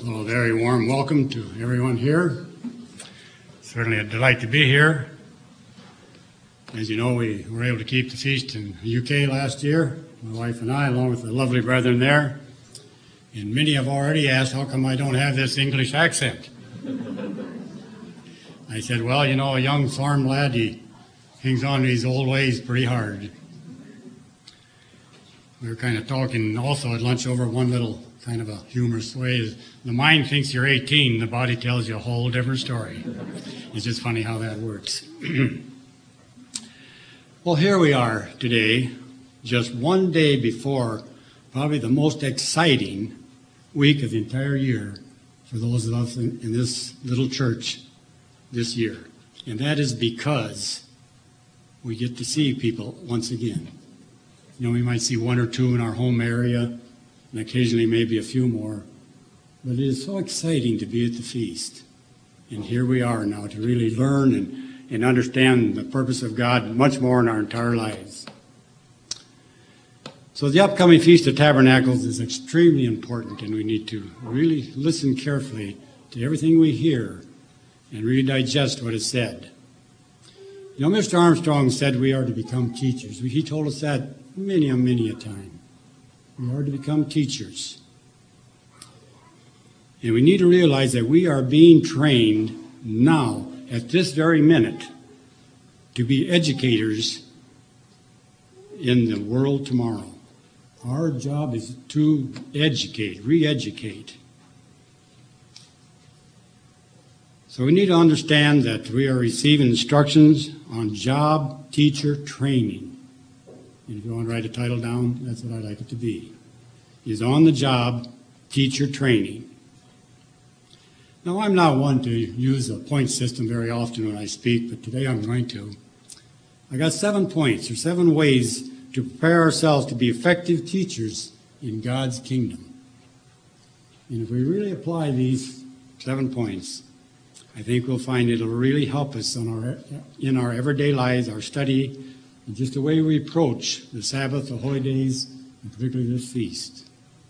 Well, a very warm welcome to everyone here. Certainly a delight to be here. As you know, we were able to keep the feast in the UK last year, my wife and I, along with the lovely brethren there. And many have already asked, how come I don't have this English accent? I said, well, you know, a young farm lad, he hangs on to his old ways pretty hard. We were kind of talking also at lunch over one little kind of a humorous way. The mind thinks you're 18, the body tells you a whole different story. It's just funny how that works. Well, here we are today, just one day before probably the most exciting week of the entire year for those of us in this little church this year. And that is because we get to see people once again. You know, we might see one or two in our home area, and occasionally maybe a few more. But it is so exciting to be at the feast. And here we are now to really learn and understand the purpose of God much more in our entire lives. So the upcoming Feast of Tabernacles is extremely important, and we need to really listen carefully to everything we hear and really digest what is said. You know, Mr. Armstrong said we are to become teachers. He told us that many a time. We are to become teachers. And we need to realize that we are being trained now, at this very minute, to be educators in the world tomorrow. Our job is to educate, re-educate. So we need to understand that we are receiving instructions on job teacher training. And if you want to write a title down, that's what I'd like it to be. Is on the job teacher training. Now, I'm not one to use a point system very often when I speak, but today I'm going to. I got 7 points, or 7 ways to prepare ourselves to be effective teachers in God's kingdom. And if we really apply these 7 points, I think we'll find it'll really help us in our everyday lives, our study, and just the way we approach the Sabbath, the holy days, and particularly this feast.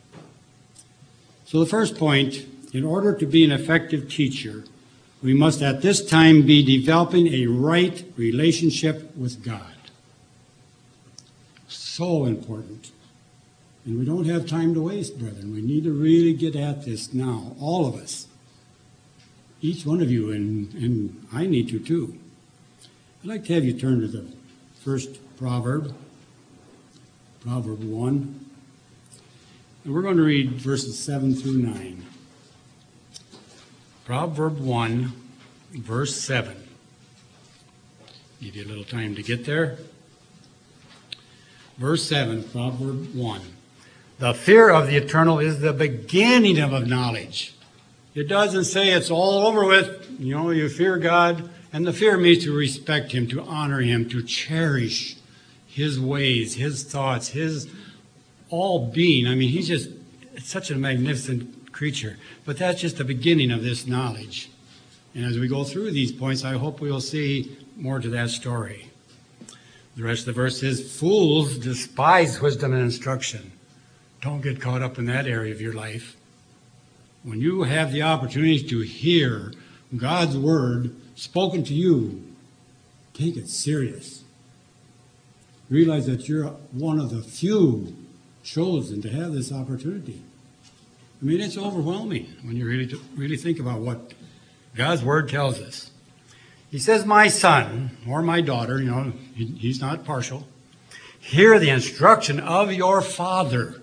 So the first point, in order to be an effective teacher, we must at this time be developing a right relationship with God. So important. And we don't have time to waste, brethren. We need to really get at this now, all of us. Each one of you, and I need to too. I'd like to have you turn to the first proverb, Proverb 1. And we're going to read verses 7 through 9. Proverb 1, verse 7. Give you a little time to get there. Verse 7, Proverb 1. The fear of the eternal is the beginning of knowledge. It doesn't say it's all over with. You know, you fear God, and the fear means to respect Him, to honor Him, to cherish His ways, His thoughts, His all being. I mean, He's just such a magnificent creature. But that's just the beginning of this knowledge. And as we go through these points, I hope we'll see more to that story. The rest of the verse says, fools despise wisdom and instruction. Don't get caught up in that area of your life. When you have the opportunity to hear God's word spoken to you, take it serious. Realize that you're one of the few chosen to have this opportunity. I mean, it's overwhelming when you really think about what God's word tells us. He says, my son, or my daughter, you know, he's not partial, hear the instruction of your father,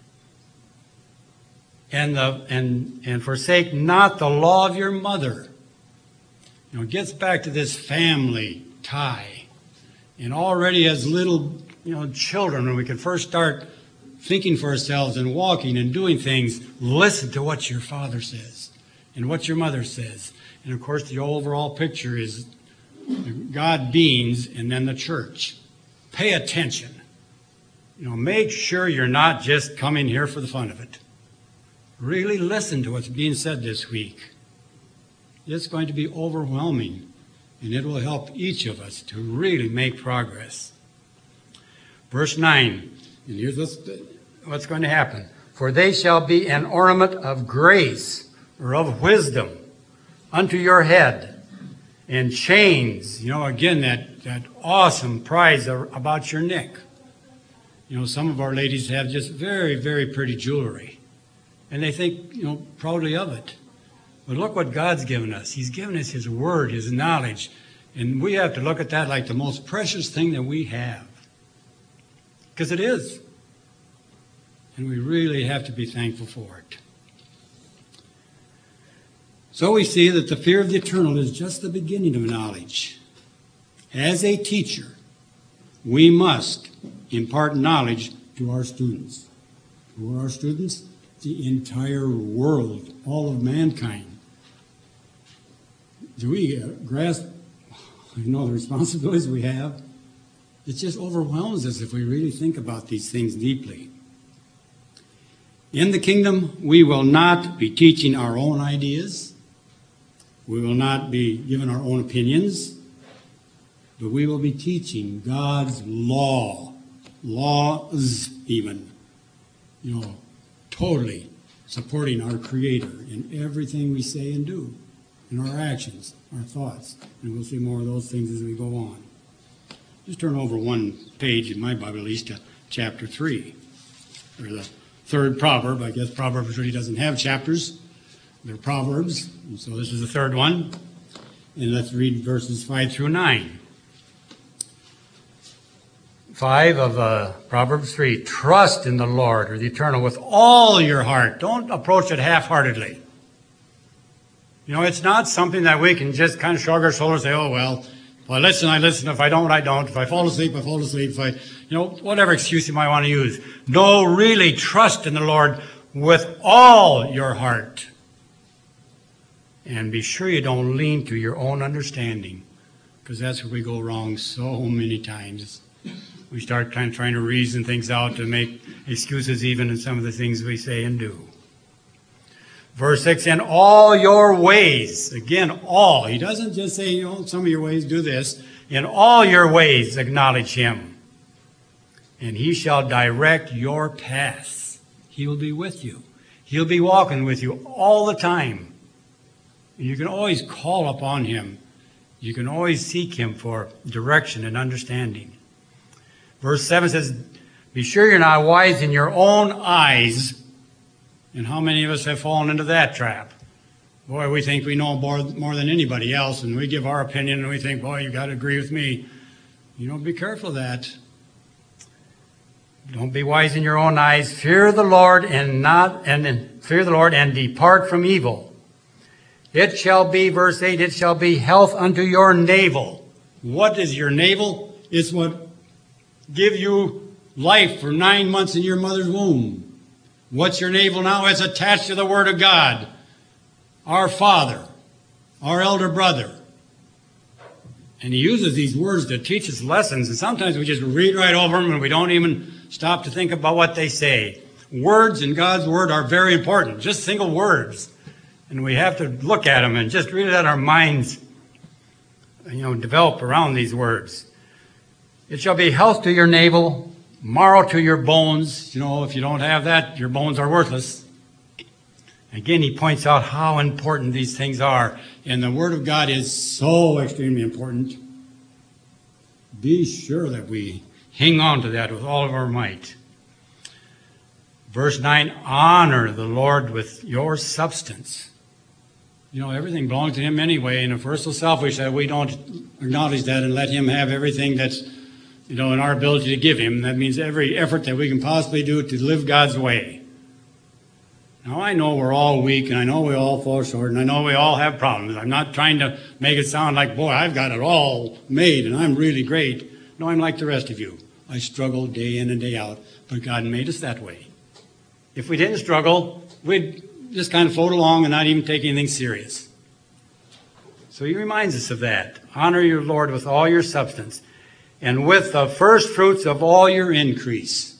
and forsake not the law of your mother. You know, it gets back to this family tie. And already as little, children, when we can first start thinking for ourselves and walking and doing things, listen to what your father says and what your mother says. And of course, the overall picture is God beings and then the church. Pay attention. Make sure you're not just coming here for the fun of it. Really listen to what's being said this week. It's going to be overwhelming, and it will help each of us to really make progress. Verse 9, and here's what's going to happen. For they shall be an ornament of grace or of wisdom unto your head, and chains, again, that awesome prize about your neck. Some of our ladies have just very, very pretty jewelry, and they think, proudly of it. But look what God's given us. He's given us His Word, His knowledge, and we have to look at that like the most precious thing that we have, because it is. And we really have to be thankful for it. So we see that the fear of the eternal is just the beginning of knowledge. As a teacher, we must impart knowledge to our students. Who are our students? The entire world, all of mankind. Do we grasp, the responsibilities we have? It just overwhelms us if we really think about these things deeply. In the kingdom, we will not be teaching our own ideas. We will not be giving our own opinions. But we will be teaching God's law. Laws, even. Totally supporting our Creator in everything we say and do, in our actions, our thoughts. And we'll see more of those things as we go on. Just turn over one page in my Bible, at least, to chapter 3, or the third proverb. I guess Proverbs really doesn't have chapters. They're proverbs. And so this is the third one. And let's read verses 5 through 9. 5 of Proverbs 3. Trust in the Lord, or the eternal, with all your heart. Don't approach it half-heartedly. It's not something that we can just kind of shrug our shoulders and say, oh, well, if I listen, I listen. If I don't, I don't. If I fall asleep, I fall asleep. If I, whatever excuse you might want to use. No, really trust in the Lord with all your heart. And be sure you don't lean to your own understanding, because that's where we go wrong so many times. We start trying to reason things out to make excuses even in some of the things we say and do. Verse 6, in all your ways. Again, all. He doesn't just say, some of your ways do this. In all your ways acknowledge Him, and He shall direct your paths. He will be with you. He'll be walking with you all the time. And you can always call upon Him. You can always seek Him for direction and understanding. Verse 7 says, be sure you're not wise in your own eyes. And how many of us have fallen into that trap? Boy, we think we know more than anybody else, and we give our opinion, and we think, boy, you've got to agree with me. Be careful of that. Don't be wise in your own eyes. Fear the Lord and depart from evil. It shall be, verse 8, it shall be health unto your navel. What is your navel? It's what give you life for 9 months in your mother's womb. What's your navel now? It's attached to the Word of God. Our Father, our elder brother. And He uses these words to teach us lessons, and sometimes we just read right over them and we don't even stop to think about what they say. Words in God's Word are very important, just single words. And we have to look at them and just really let our minds, develop around these words. It shall be health to your navel, marrow to your bones. If you don't have that, your bones are worthless. Again, he points out how important these things are. And the Word of God is so extremely important. Be sure that we hang on to that with all of our might. Verse 9, honor the Lord with your substance. Everything belongs to Him anyway, and if we're so selfish that we don't acknowledge that and let Him have everything that's, in our ability to give Him, that means every effort that we can possibly do to live God's way. Now, I know we're all weak, and I know we all fall short, and I know we all have problems. I'm not trying to make it sound like, boy, I've got it all made, and I'm really great. No, I'm like the rest of you. I struggle day in and day out, but God made us that way. If we didn't struggle, we'd just kind of float along and not even take anything serious. So He reminds us of that. Honor your Lord with all your substance, and with the first fruits of all your increase.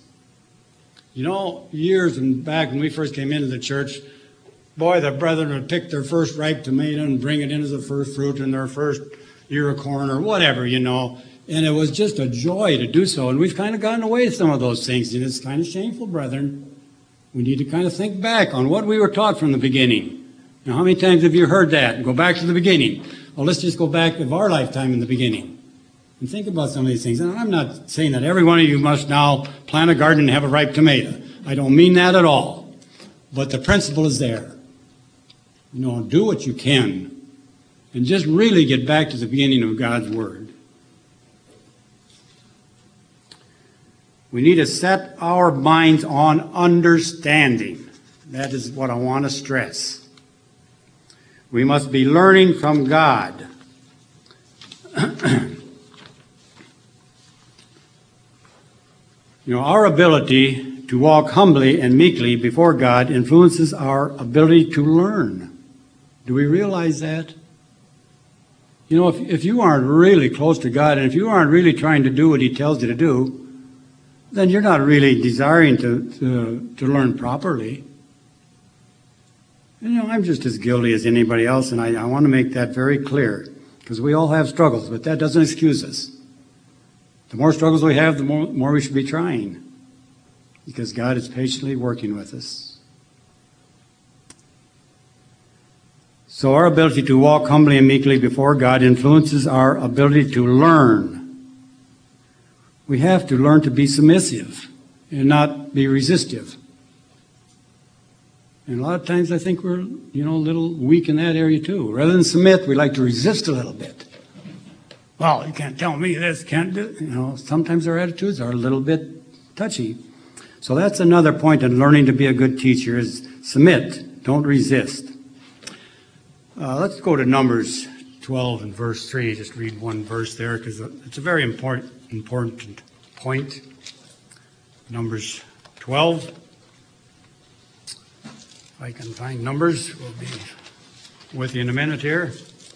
Years back when we first came into the church, boy, the brethren would pick their first ripe tomato and bring it in as a first fruit in their first ear of corn or whatever, And it was just a joy to do so. And we've kind of gotten away with some of those things. And it's kind of shameful, brethren. We need to kind of think back on what we were taught from the beginning. Now, how many times have you heard that? Go back to the beginning. Well, let's just go back of our lifetime in the beginning and think about some of these things. And I'm not saying that every one of you must now plant a garden and have a ripe tomato. I don't mean that at all. But the principle is there. Do what you can. And just really get back to the beginning of God's Word. We need to set our minds on understanding. That is what I want to stress. We must be learning from God. Our ability to walk humbly and meekly before God influences our ability to learn. Do we realize that? If you aren't really close to God, and if you aren't really trying to do what He tells you to do, then you're not really desiring to learn properly. I'm just as guilty as anybody else, and I want to make that very clear, because we all have struggles, but that doesn't excuse us. The more struggles we have, the more we should be trying, because God is patiently working with us. So our ability to walk humbly and meekly before God influences our ability to learn. We have to learn to be submissive and not be resistive. And a lot of times I think we're, a little weak in that area too. Rather than submit, we like to resist a little bit. Well, you can't tell me this, can't do it. Sometimes our attitudes are a little bit touchy. So that's another point in learning to be a good teacher is submit, don't resist. Let's go to Numbers 12 and verse 3. Just read one verse there because it's a very important point. Numbers 12. If I can find Numbers, we'll be with you in a minute here.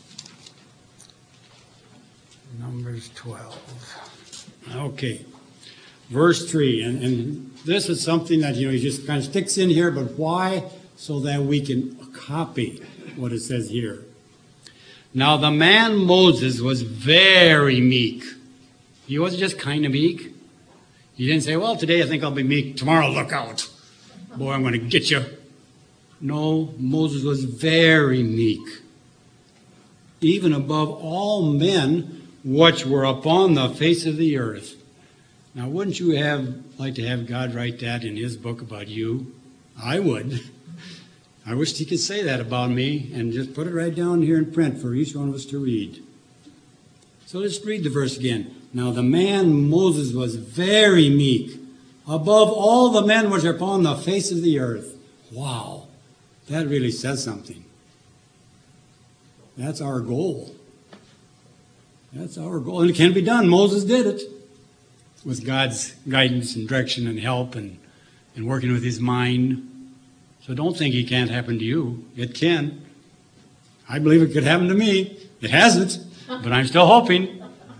Numbers 12. Okay. Verse 3. And this is something that, he just kind of sticks in here, but why? So that we can copy what it says here. Now the man Moses was very meek. He wasn't just kind of meek. He didn't say, well, today I think I'll be meek. Tomorrow, look out. Boy, I'm going to get you. No, Moses was very meek. Even above all men which were upon the face of the earth. Now, wouldn't you like to have God write that in His book about you? I would. I wished He could say that about me and just put it right down here in print for each one of us to read. So let's read the verse again. Now the man Moses was very meek, above all the men which are upon the face of the earth. Wow, that really says something. That's our goal. That's our goal. And it can be done. Moses did it with God's guidance and direction and help and working with his mind. So don't think it can't happen to you. It can. I believe it could happen to me. It hasn't, but I'm still hoping.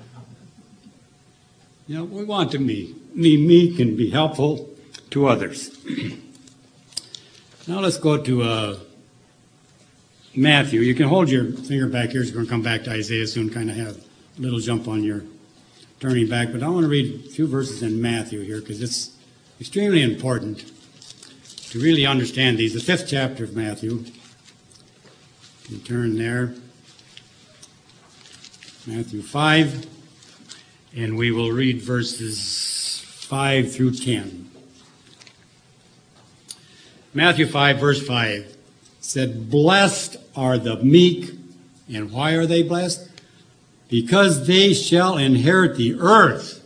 We want to be meek and be helpful to others. Now let's go to Matthew. You can hold your finger back here. We're going to come back to Isaiah soon, kind of have a little jump on your turning back. But I want to read a few verses in Matthew here because it's extremely important to really understand these. The 5th chapter of Matthew. You can turn there. Matthew 5. And we will read verses 5 through 10. Matthew 5, verse 5 said, blessed are the meek. And why are they blessed? Because they shall inherit the earth.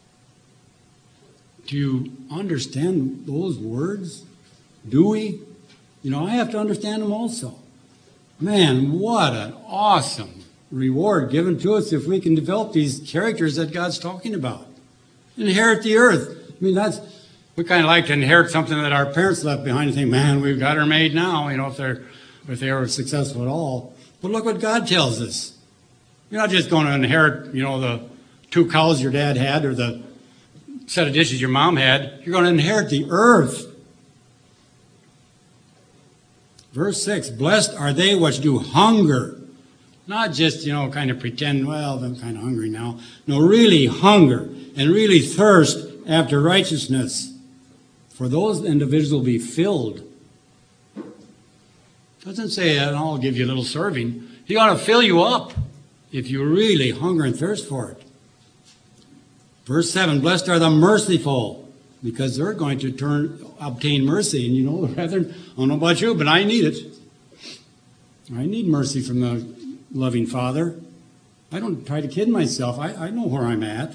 Do you understand those words? Do we? I have to understand them also. Man, what an awesome reward given to us if we can develop these characters that God's talking about. Inherit the earth. We kind of like to inherit something that our parents left behind and think, man, we've got her made now, if they were successful at all. But look what God tells us. You're not just going to inherit, the 2 cows your dad had or the set of dishes your mom had. You're going to inherit the earth. Verse 6, blessed are they which do hunger. Not just, kind of pretend, well, I'm kind of hungry now. No, really hunger and really thirst after righteousness. For those individuals will be filled. Doesn't say that, I'll give you a little serving. He ought to fill you up if you really hunger and thirst for it. Verse 7, blessed are the merciful, because they're going to obtain mercy. And you know, brethren, I don't know about you, but I need it. I need mercy from the loving Father. I don't try to kid myself. I know where I'm at.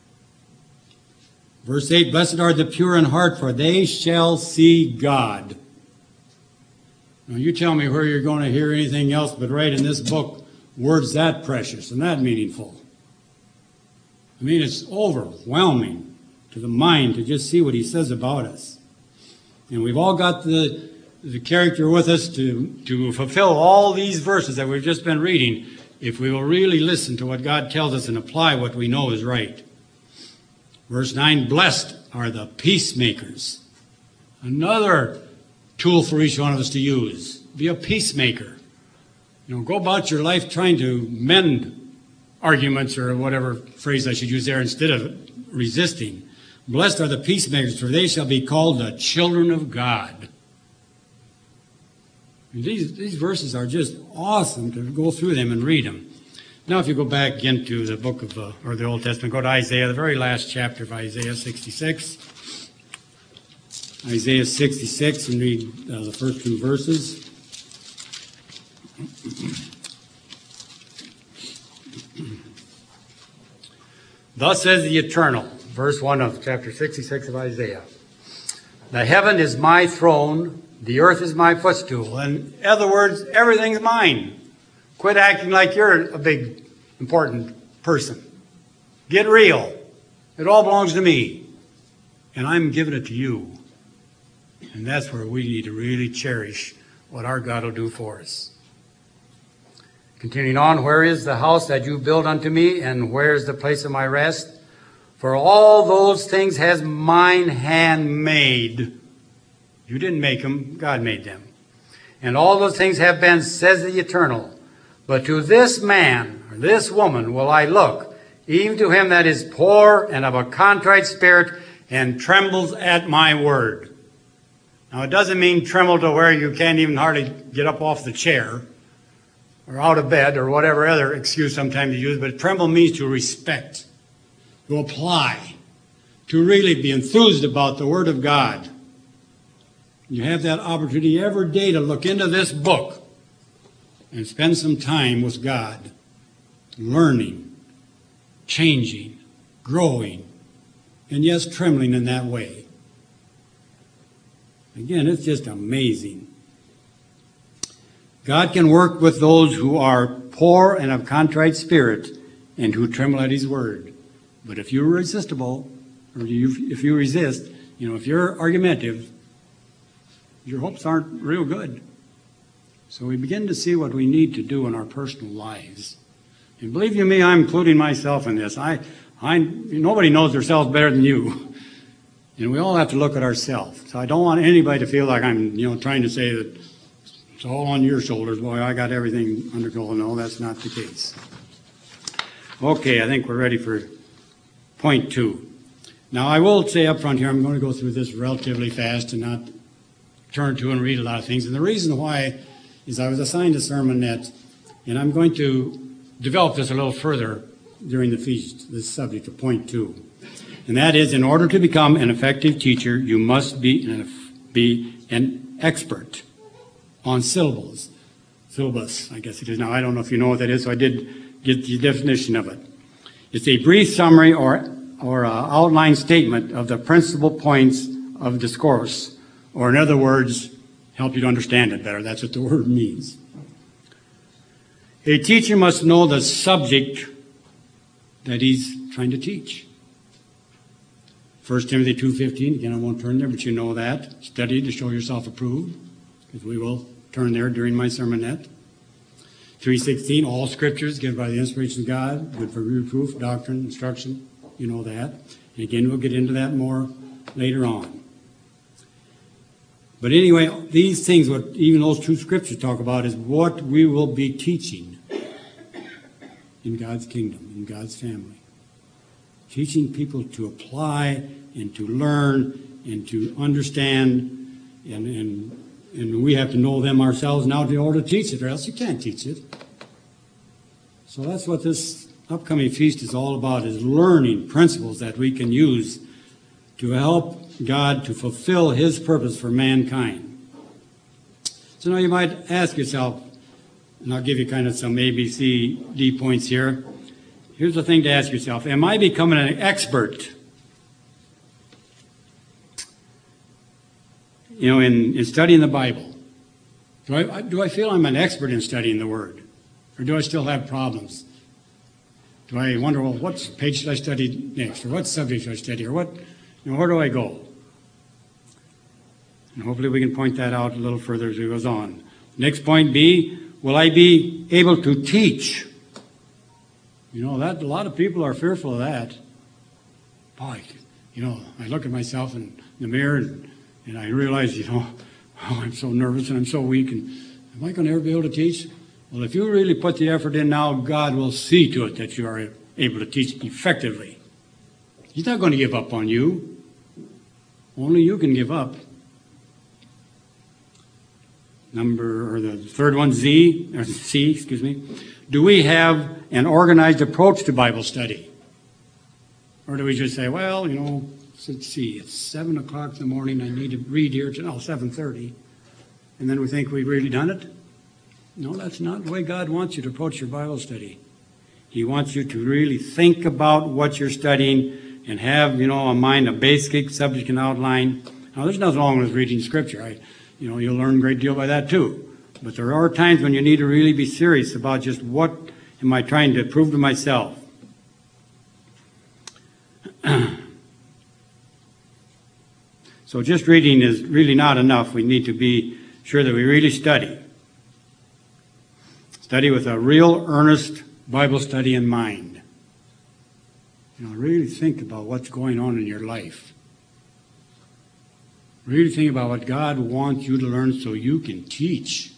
Verse 8, blessed are the pure in heart, for they shall see God. Now you tell me where you're going to hear anything else but right in this book, words that precious and that meaningful. I mean, it's overwhelming to the mind to just see what he says about us. And we've all got the character with us to fulfill all these verses that we've just been reading if we will really listen to what God tells us and apply what we know is right. Verse 9, blessed are the peacemakers. Another tool for each one of us to use. Be a peacemaker. You know, go about your life trying to mend arguments, or whatever phrase I should use there, instead of resisting. Blessed are the peacemakers, for they shall be called the children of God. These verses are just awesome to go through them and read them. Now if you go back into the book of, or the Old Testament, go to Isaiah, the very last chapter of Isaiah 66. Isaiah 66, and read the first two verses. Thus says the Eternal, verse 1 of chapter 66 of Isaiah. The heaven is my throne, the earth is my footstool. In other words, everything's mine. Quit acting like you're a big, important person. Get real. It all belongs to me. And I'm giving it to you. And that's where we need to really cherish what our God will do for us. Continuing on, where is the house that you built unto me, and where is the place of my rest? For all those things has mine hand made. You didn't make them, God made them. And all those things have been, says the Eternal. But to this man, or this woman, will I look, even to him that is poor and of a contrite spirit, and trembles at my word. Now, it doesn't mean tremble to where you can't even hardly get up off the chair, or out of bed, or whatever other excuse sometimes you use, but tremble means to respect, to apply, to really be enthused about the Word of God. You have that opportunity every day to look into this book and spend some time with God, learning, changing, growing, and yes, trembling in that way. Again, it's just amazing. God can work with those who are poor and of contrite spirit and who tremble at His word. But if you're resistible, or if you resist, if you're argumentative, your hopes aren't real good. So we begin to see what we need to do in our personal lives. And believe you me, I'm including myself in this. Nobody knows themselves better than you. And we all have to look at ourselves. So I don't want anybody to feel like I'm, trying to say that it's all on your shoulders. Boy, I got everything under control. No, that's not the case. Okay, I think we're ready for point 2. Now, I will say up front here, I'm going to go through this relatively fast and not turn to and read a lot of things. And the reason why is I was assigned a sermonette, and I'm going to develop this a little further during the feast, this subject of point 2. And that is, in order to become an effective teacher, you must be an expert on syllables. Syllabus, I guess it is now. I don't know if you know what that is, so I did get the definition of it. It's a brief summary or outline statement of the principal points of discourse, or in other words, help you to understand it better. That's what the word means. A teacher must know the subject that he's trying to teach. 1 Timothy 2:15, again, I won't turn there, but you know that. Study to show yourself approved, because we will turn there during my sermonette. 3:16, all scriptures given by the inspiration of God, good for reproof, doctrine, instruction. You know that. And again, we'll get into that more later on. But anyway, these things, what even those 2 scriptures talk about, is what we will be teaching in God's kingdom, in God's family. Teaching people to apply and to learn and to understand and And we have to know them ourselves now in order to teach it, or else you can't teach it. So that's what this upcoming feast is all about, is learning principles that we can use to help God to fulfill His purpose for mankind. So now you might ask yourself, and I'll give you kind of some A, B, C, D points here. Here's the thing to ask yourself. Am I becoming an expert, in studying the Bible? Do I feel I'm an expert in studying the Word? Or do I still have problems? Do I wonder, well, what page should I study next? Or what subject should I study? Or where do I go? And hopefully we can point that out a little further as it goes on. Next point, B, will I be able to teach? That a lot of people are fearful of that. Boy, I look at myself in the mirror and I realize, I'm so nervous and I'm so weak, and am I going to ever be able to teach? Well, if you really put the effort in now, God will see to it that you are able to teach effectively. He's not going to give up on you. Only you can give up. The third one, C. Do we have an organized approach to Bible study? Or do we just say, well, let's see, it's 7 o'clock in the morning, I need to read here till 7:30. And then we think we've really done it? No, that's not the way God wants you to approach your Bible study. He wants you to really think about what you're studying and have, in mind a basic subject and outline. Now, there's nothing wrong with reading Scripture. You'll learn a great deal by that too. But there are times when you need to really be serious about just what am I trying to prove to myself. So just reading is really not enough. We need to be sure that we really study. Study with a real earnest Bible study in mind. Really think about what's going on in your life. Really think about what God wants you to learn so you can teach.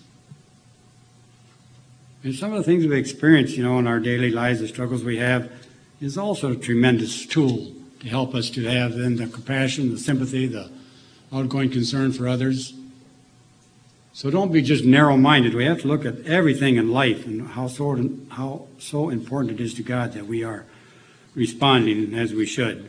And some of the things we experience, in our daily lives, the struggles we have, is also a tremendous tool to help us to have then the compassion, the sympathy, the outgoing concern for others. So don't be just narrow-minded. We have to look at everything in life and how so important it is to God that we are responding as we should.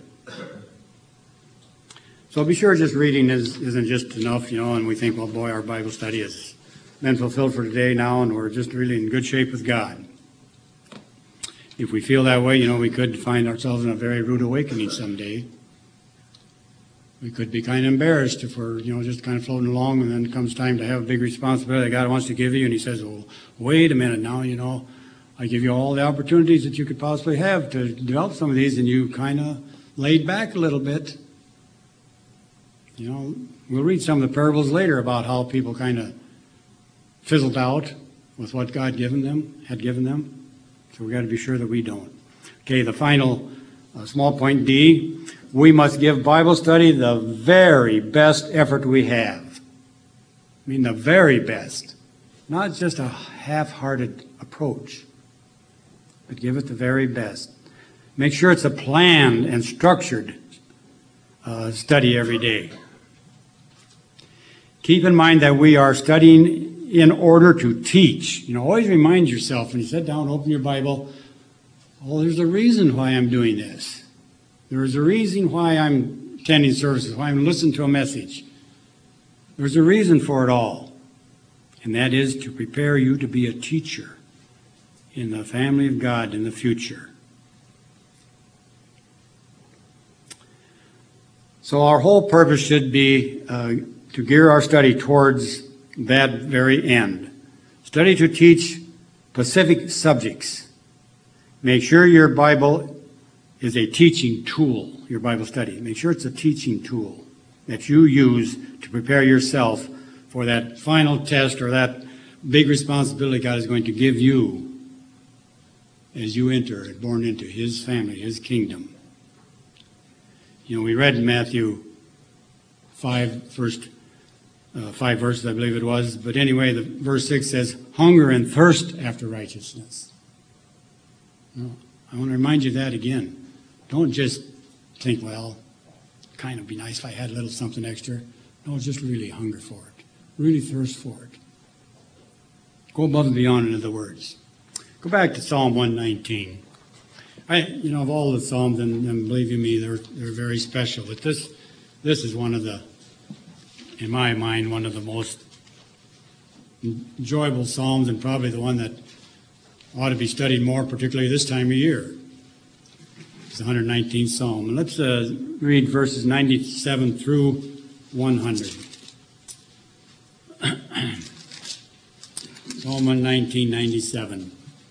So be sure just reading isn't just enough, and we think, well, boy, our Bible study has been fulfilled for today now, and we're just really in good shape with God. If we feel that way, we could find ourselves in a very rude awakening someday. We could be kind of embarrassed if we're, just kind of floating along, and then comes time to have a big responsibility that God wants to give you, and He says, well, wait a minute now, I give you all the opportunities that you could possibly have to develop some of these, and you kind of laid back a little bit. We'll read some of the parables later about how people kind of fizzled out with what God had given them. So we've got to be sure that we don't. Okay, the final small point, D. We must give Bible study the very best effort we have. The very best. Not just a half-hearted approach, but give it the very best. Make sure it's a planned and structured study every day. Keep in mind that we are studying in order to teach. Always remind yourself when you sit down, open your Bible, there's a reason why I'm doing this. There's a reason why I'm attending services, why I'm listening to a message. There's a reason for it all. And that is to prepare you to be a teacher in the family of God in the future. So our whole purpose should be to gear our study towards that very end. Study to teach specific subjects. Make sure your Bible is a teaching tool, your Bible study. Make sure it's a teaching tool that you use to prepare yourself for that final test or that big responsibility God is going to give you as you enter, born into His family, His kingdom. We read in Matthew 5, first 5 verses, I believe it was. But anyway, verse 6 says, hunger and thirst after righteousness. I want to remind you of that again. Don't just think, well, kind of be nice if I had a little something extra. No, just really hunger for it. Really thirst for it. Go above and beyond, in other words. Go back to Psalm 119. Of all the Psalms, and believe you me, they're very special. But this is one of the, in my mind, one of the most enjoyable Psalms, and probably the one that ought to be studied more, particularly this time of year. It's the 119th Psalm. And let's read verses 97 through 100. Psalm 119, 97.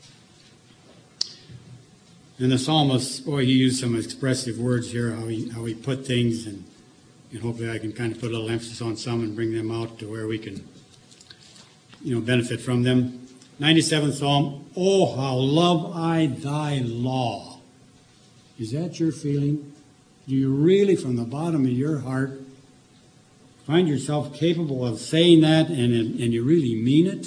And the psalmist, boy, he used some expressive words here, how he put things, and hopefully I can kind of put a little emphasis on some and bring them out to where we can, benefit from them. 97th Psalm, oh, how love I thy law. Is that your feeling? Do you really, from the bottom of your heart, find yourself capable of saying that and you really mean it?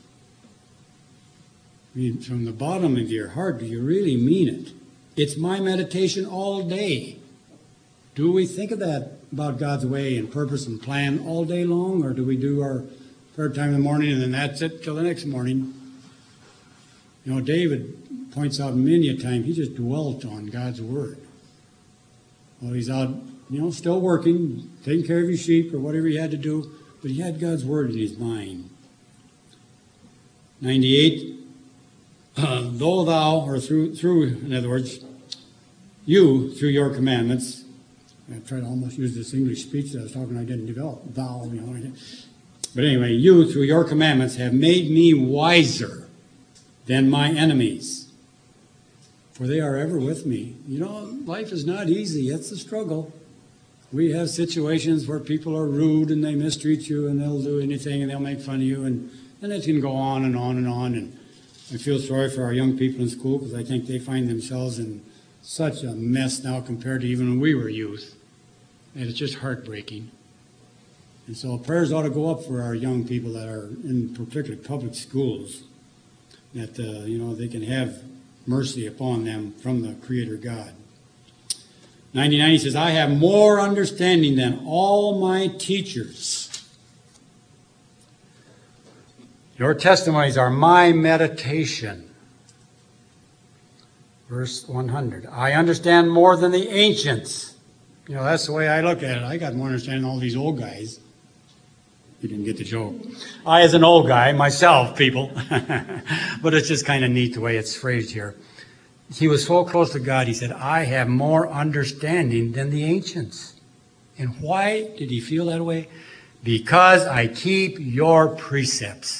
I mean, from the bottom of your heart, do you really mean it? It's my meditation all day. Do we think of that about God's way and purpose and plan all day long, or do we do our prayer time in the morning and then that's it till the next morning? David points out many a time he just dwelt on God's word. Well, he's out, still working, taking care of his sheep or whatever he had to do, but he had God's word in his mind. 98. Though thou, or through, in other words, you, through your commandments, I tried to almost use this English speech that I was talking I didn't develop, thou, But anyway, you, through your commandments, have made me wiser than my enemies, for they are ever with me. Life is not easy. It's a struggle. We have situations where people are rude and they mistreat you and they'll do anything and they'll make fun of you, and it can go on and on and on. And I feel sorry for our young people in school because I think they find themselves in such a mess now compared to even when we were youth. And it's just heartbreaking. And so prayers ought to go up for our young people that are in particularly public schools, that, they can have mercy upon them from the Creator God. 99, he says, I have more understanding than all my teachers. Your testimonies are my meditation. Verse 100. I understand more than the ancients. That's the way I look at it. I got more understanding than all these old guys. You didn't get the joke. I, as an old guy, myself, people. But it's just kind of neat the way it's phrased here. He was so close to God, he said, I have more understanding than the ancients. And why did he feel that way? Because I keep your precepts.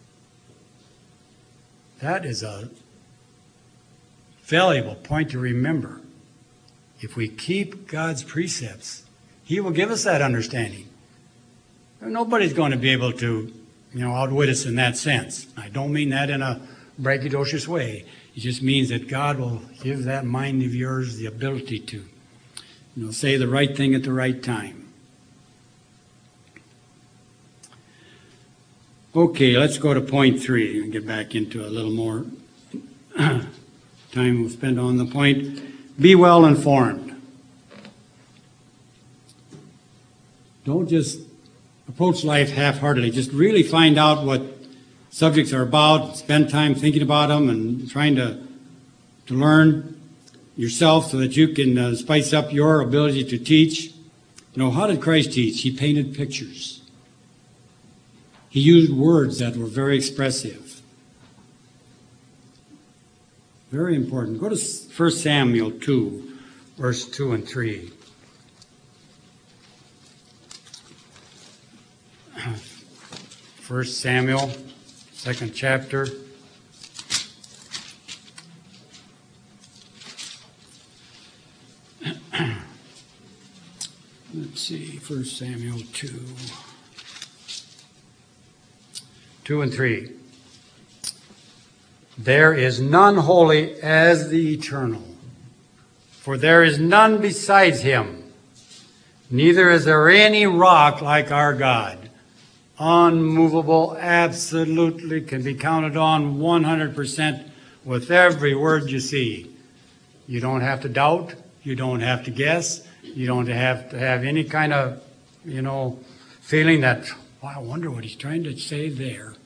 That is a valuable point to remember. If we keep God's precepts, he will give us that understanding. Nobody's going to be able to, outwit us in that sense. I don't mean that in a braggadocious way. It just means that God will give that mind of yours the ability to, say the right thing at the right time. Okay, let's go to point 3 and get back into a little more time we'll spend on the point. Be well informed. Don't just approach life half-heartedly. Just really find out what subjects are about. Spend time thinking about them and trying to learn yourself so that you can spice up your ability to teach. How did Christ teach? He painted pictures. He used words that were very expressive. Very important. Go to 1 Samuel 2, verse 2 and 3. 1 Samuel, 2nd chapter. Let's see, 1 Samuel 2. 2 and 3. There is none holy as the Eternal, for there is none besides him. Neither is there any rock like our God. Unmovable, absolutely, can be counted on 100% with every word you see. You don't have to doubt. You don't have to guess. You don't have to have any kind of, feeling that, I wonder what he's trying to say there.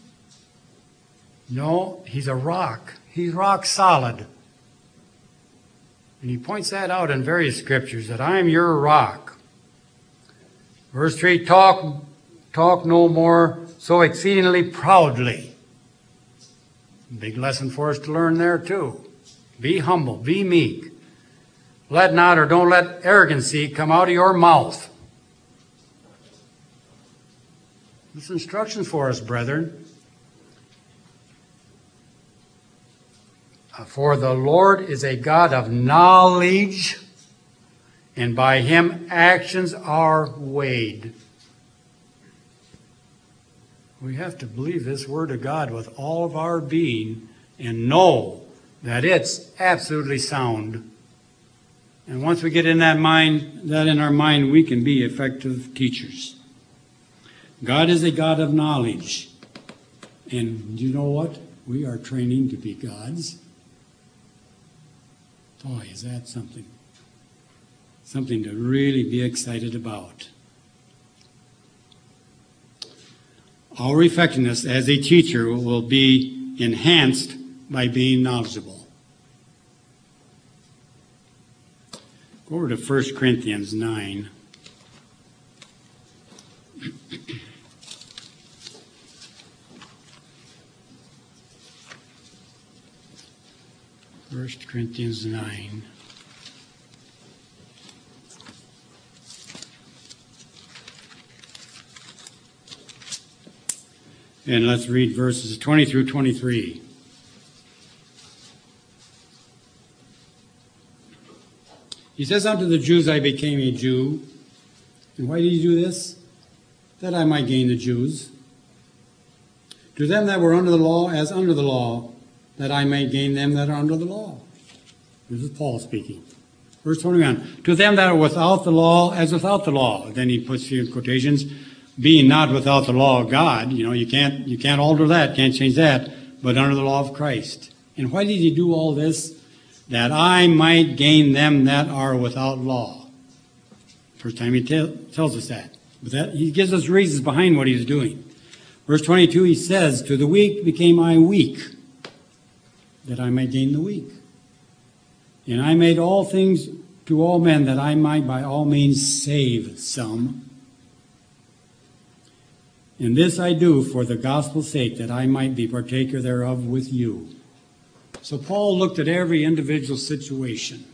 No, he's a rock. He's rock solid. And he points that out in various scriptures, that I am your rock. Verse 3, talk no more so exceedingly proudly. Big lesson for us to learn there too. Be humble, be meek. Let not or don't let arrogancy come out of your mouth. This instruction for us, brethren. For the Lord is a God of knowledge, and by him actions are weighed. We have to believe this word of God with all of our being and know that it's absolutely sound. And once we get in that in our mind, we can be effective teachers. God is a God of knowledge. And you know what? We are training to be gods. Boy, is that something. Something to really be excited about. Our effectiveness as a teacher will be enhanced by being knowledgeable. Go over to 1 Corinthians 9. First Corinthians 9. And let's read verses 20 through 23. He says, unto the Jews I became a Jew. And why did he do this? That I might gain the Jews. To them that were under the law, as under the law, that I may gain them that are under the law. This is Paul speaking. Verse 21. To them that are without the law, as without the law. Then he puts here in quotations, being not without the law of God. You know, you can't alter that, can't change that, but under the law of Christ. And why did he do all this? That I might gain them that are without law. First time he tells us that. But he gives us reasons behind what he's doing. Verse 22, he says, to the weak became I weak, that I might gain the weak. And I made all things to all men, that I might by all means save some. And this I do for the gospel's sake, that I might be partaker thereof with you. So Paul looked at every individual situation.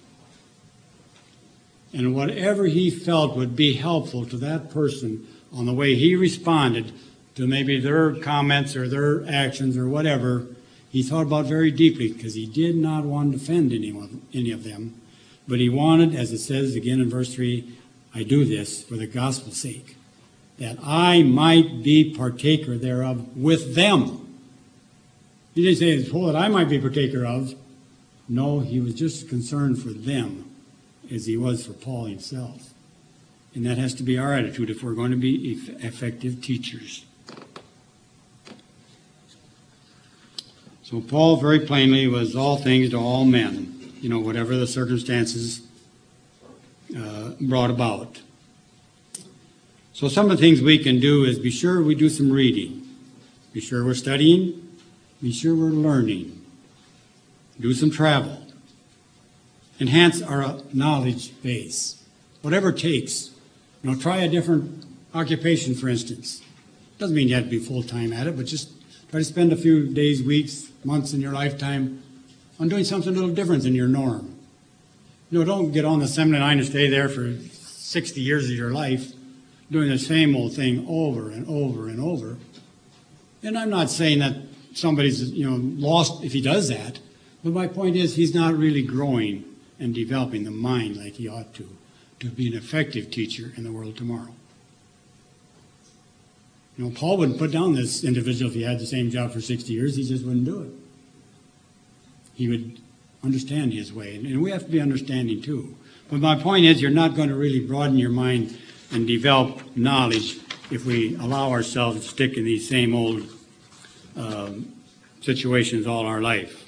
And whatever he felt would be helpful to that person on the way he responded to maybe their comments or their actions or whatever, he thought about very deeply, because he did not want to offend any of them. But he wanted, as it says again in verse 3, I do this for the gospel's sake, that I might be partaker thereof with them. He didn't say it's whole that I might be partaker of. No, he was just concerned for them as he was for Paul himself. And that has to be our attitude if we're going to be effective teachers. So Paul very plainly was all things to all men, whatever the circumstances brought about. So some of the things we can do is be sure we do some reading. Be sure we're studying. Be sure we're learning. Do some travel. Enhance our knowledge base. Whatever it takes. Try a different occupation, for instance. Doesn't mean you have to be full-time at it, but just try to spend a few days, weeks, months in your lifetime on doing something a little different than your norm. Don't get on the assembly line and stay there for 60 years of your life doing the same old thing over and over and over. And I'm not saying that somebody's, lost if he does that, but my point is he's not really growing and developing the mind like he ought to be an effective teacher in the world tomorrow. Paul wouldn't put down this individual if he had the same job for 60 years. He just wouldn't do it. He would understand his way. And we have to be understanding too. But my point is you're not going to really broaden your mind and develop knowledge if we allow ourselves to stick in these same old situations all our life.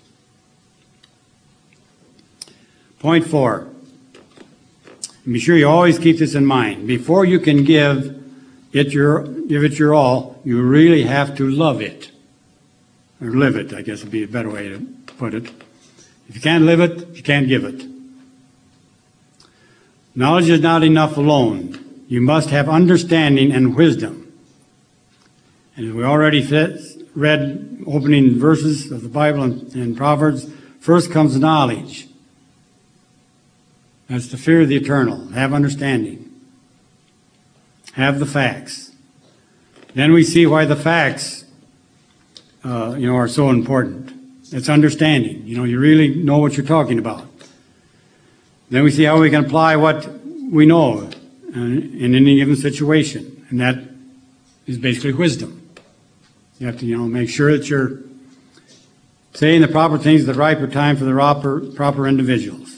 Point 4. And be sure you always keep this in mind. Before you can give give it your all, you really have to love it. Or live it, I guess would be a better way to put it. If you can't live it, you can't give it. Knowledge is not enough alone. You must have understanding and wisdom. And as we already read opening verses of the Bible and Proverbs, first comes knowledge. That's the fear of the eternal. Have understanding. Have the facts. Then we see why the facts, are so important. It's understanding. You really know what you're talking about. Then we see how we can apply what we know in any given situation. And that is basically wisdom. You have to, make sure that you're saying the proper things at the right time for the proper individuals.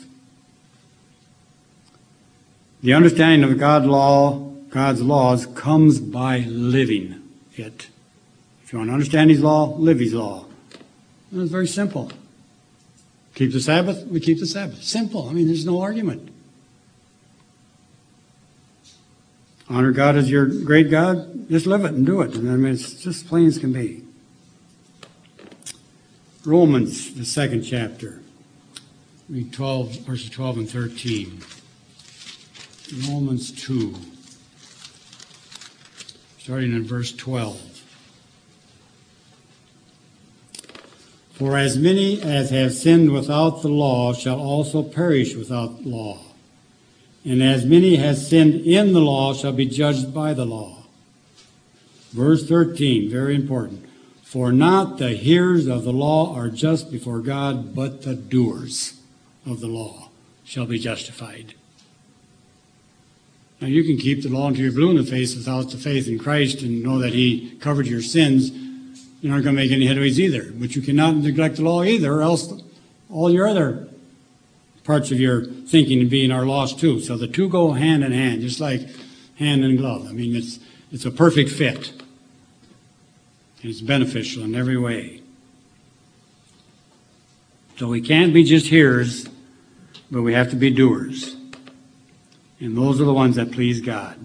The understanding of God's laws comes by living it. If you want to understand His law, live His law. And it's very simple. Keep the Sabbath, we keep the Sabbath. Simple. There's no argument. Honor God as your great God, just live it and do it. And it's just plain as can be. Romans, the 2nd chapter. Read verses 12 and 13. Romans 2, starting in verse 12. For as many as have sinned without the law shall also perish without law. And as many as sinned in the law shall be judged by the law. Verse 13, very important. For not the hearers of the law are just before God, but the doers of the law shall be justified. Now you can keep the law until you're blue in the face without the faith in Christ and know that He covered your sins. You're not going to make any headways either. But you cannot neglect the law either, or else all your other parts of your thinking and being are lost too. So the two go hand in hand, just like hand and glove. It's a perfect fit. And it's beneficial in every way. So we can't be just hearers, but we have to be doers. And those are the ones that please God.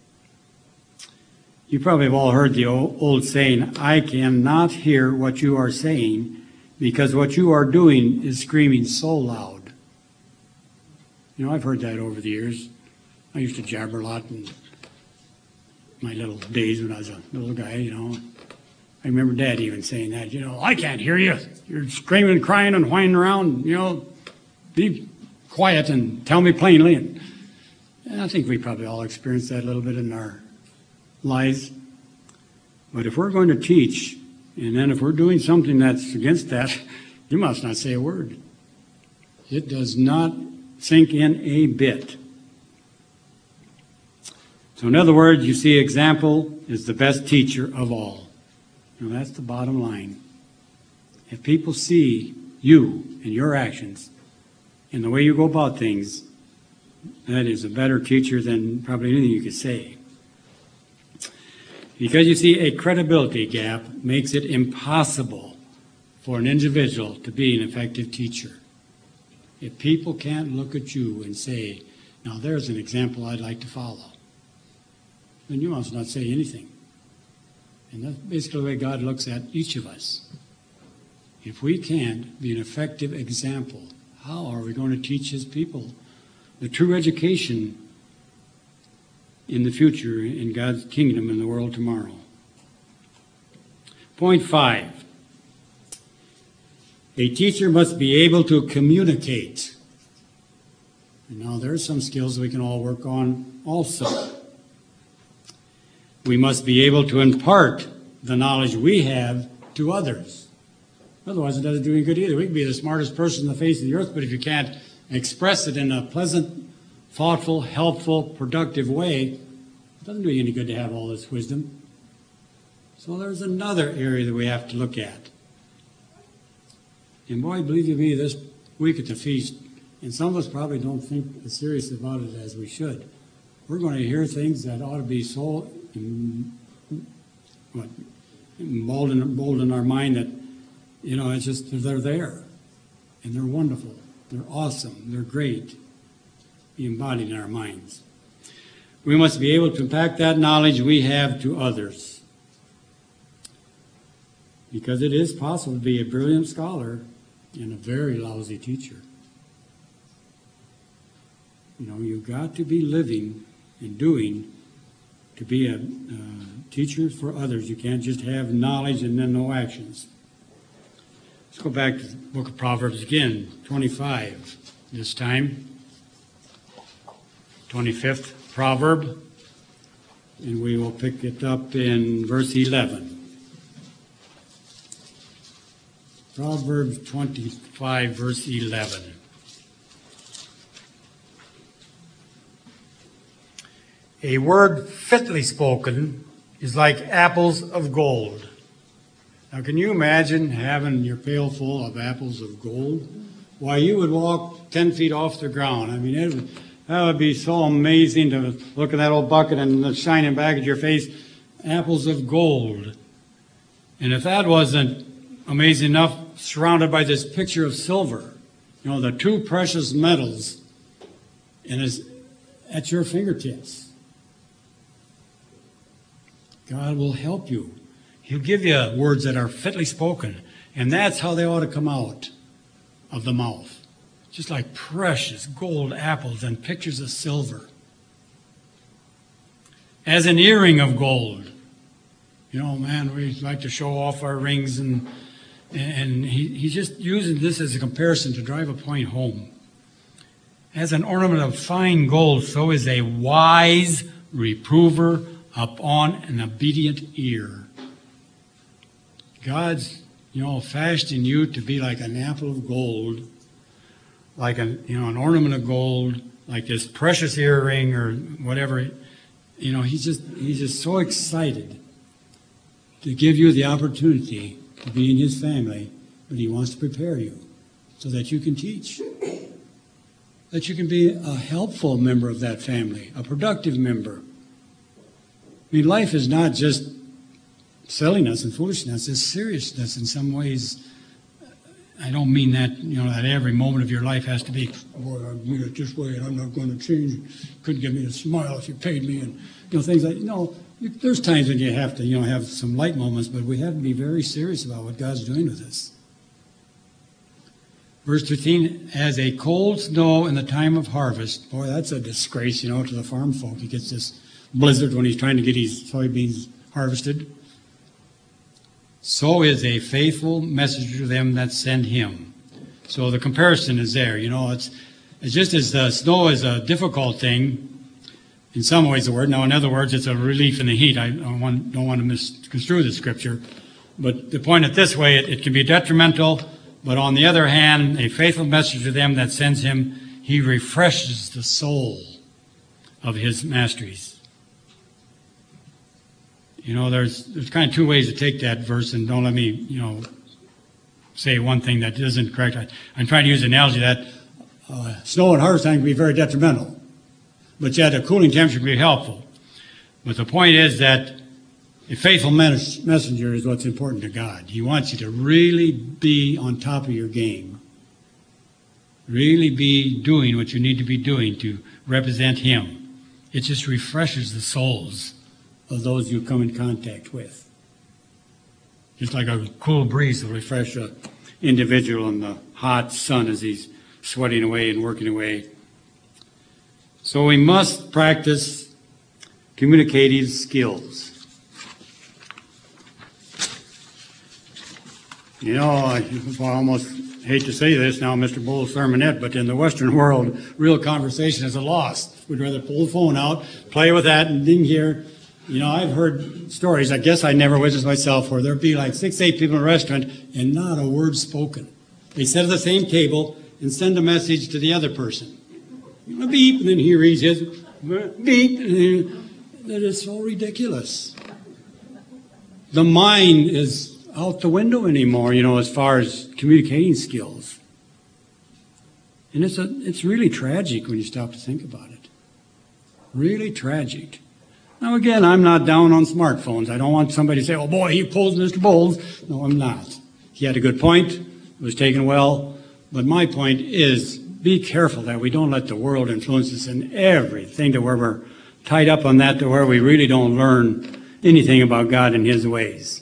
You probably have all heard the old saying, I cannot hear what you are saying because what you are doing is screaming so loud. I've heard that over the years. I used to jabber a lot in my little days when I was a little guy, I remember Dad even saying that, I can't hear you. You're screaming, crying, and whining around, be quiet and tell me plainly. And I think we probably all experienced that a little bit in our lives. But if we're going to teach, and then if we're doing something that's against that, you must not say a word. It does not sink in a bit. So in other words, you see, example is the best teacher of all. That's the bottom line. If people see you and your actions and the way you go about things, that is a better teacher than probably anything you could say. Because you see, a credibility gap makes it impossible for an individual to be an effective teacher. If people can't look at you and say, now there's an example I'd like to follow, then you must not say anything. And that's basically the way God looks at each of us. If we can't be an effective example, how are we going to teach His people the true education in the future in God's kingdom in the world tomorrow? Point 5. A teacher must be able to communicate. And now there are some skills we can all work on also. We must be able to impart the knowledge we have to others. Otherwise, it doesn't do any good either. We can be the smartest person on the face of the earth, but if you can't express it in a pleasant, thoughtful, helpful, productive way, it doesn't do you any good to have all this wisdom. So there's another area that we have to look at. And boy, believe you me, this week at the feast, and some of us probably don't think as serious about it as we should. We're going to hear things that ought to be so emboldened in our mind that, it's just, they're there. And they're wonderful. They're awesome. They're great. Be embodied in our minds. We must be able to impact that knowledge we have to others. Because it is possible to be a brilliant scholar and a very lousy teacher. You know, you've got to be living and doing to be a teacher for others. You can't just have knowledge and then no actions. Let's go back to the book of Proverbs again, 25 this time. 25th proverb, and we will pick it up in verse 11. Proverbs 25, verse 11. A word fitly spoken is like apples of gold. Now, can you imagine having your pail full of apples of gold? Why, you would walk 10 feet off the ground. I mean, that would be so amazing to look at that old bucket and shining back at your face, apples of gold. And if that wasn't amazing enough, surrounded by this picture of silver, you know, the two precious metals, and it's at your fingertips. God will help you. He'll give you words that are fitly spoken, and that's how they ought to come out of the mouth. Just like precious gold apples and pictures of silver. As an earring of gold. You know, man, we like to show off our rings, and he's just using this as a comparison to drive a point home. As an ornament of fine gold, so is a wise reprover upon an obedient ear. God's, fashioning you to be like an apple of gold, like an ornament of gold, like this precious earring or whatever. He's just so excited to give you the opportunity to be in his family, but he wants to prepare you so that you can teach, that you can be a helpful member of that family, a productive member. I mean, life is not just silliness and foolishness, it's seriousness in some ways. I don't mean that, that every moment of your life has to be, boy, I mean it this way and I'm not going to change. Couldn't give me a smile if you paid me, and, things like, there's times when you have to, have some light moments, but we have to be very serious about what God's doing with us. Verse 15, as a cold snow in the time of harvest. Boy, that's a disgrace, to the farm folk. He gets this blizzard when he's trying to get his soybeans harvested. So is a faithful messenger to them that send him. So the comparison is there. It's just as the snow is a difficult thing, in some ways the word. Now, in other words, it's a relief in the heat. I don't want to misconstrue the scripture. But to point it this way, it can be detrimental. But on the other hand, a faithful messenger to them that sends him, he refreshes the soul of his masteries. There's kind of two ways to take that verse, and don't let me, say one thing that isn't correct. I'm trying to use an analogy that snow and harvest time can be very detrimental, but yet a cooling temperature can be helpful. But the point is that a faithful messenger is what's important to God. He wants you to really be on top of your game, really be doing what you need to be doing to represent him. It just refreshes the souls of those you come in contact with. Just like a cool breeze will refresh an individual in the hot sun as he's sweating away and working away. So we must practice communicative skills. I almost hate to say this now, Mr. Bull's sermonette, but in the Western world, real conversation is a loss. We'd rather pull the phone out, play with that, and ding here. I've heard stories, I guess I never witnessed myself, where there'd be like 6, 8 people in a restaurant and not a word spoken. They sit at the same table and send a message to the other person. Beep, and then he reads his beep. That is so ridiculous. The mind is out the window anymore, as far as communicating skills. And it's really tragic when you stop to think about it. Really tragic. Now, again, I'm not down on smartphones. I don't want somebody to say, oh, boy, he pulls Mr. Bowles. No, I'm not. He had a good point. It was taken well. But my point is, be careful that we don't let the world influence us in everything to where we're tied up on that to where we really don't learn anything about God and His ways.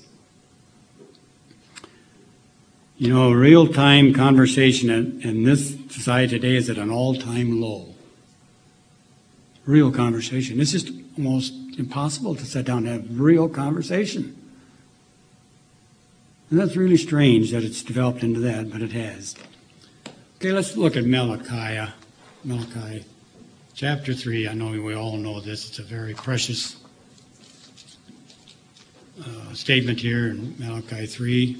You know, real-time conversation in this society today is at an all-time low. Real conversation. It's just almost impossible to sit down and have real conversation. And that's really strange that it's developed into that, but it has. Okay, let's look at Malachi. Malachi chapter 3. I know we all know this. It's a very precious statement here in Malachi 3.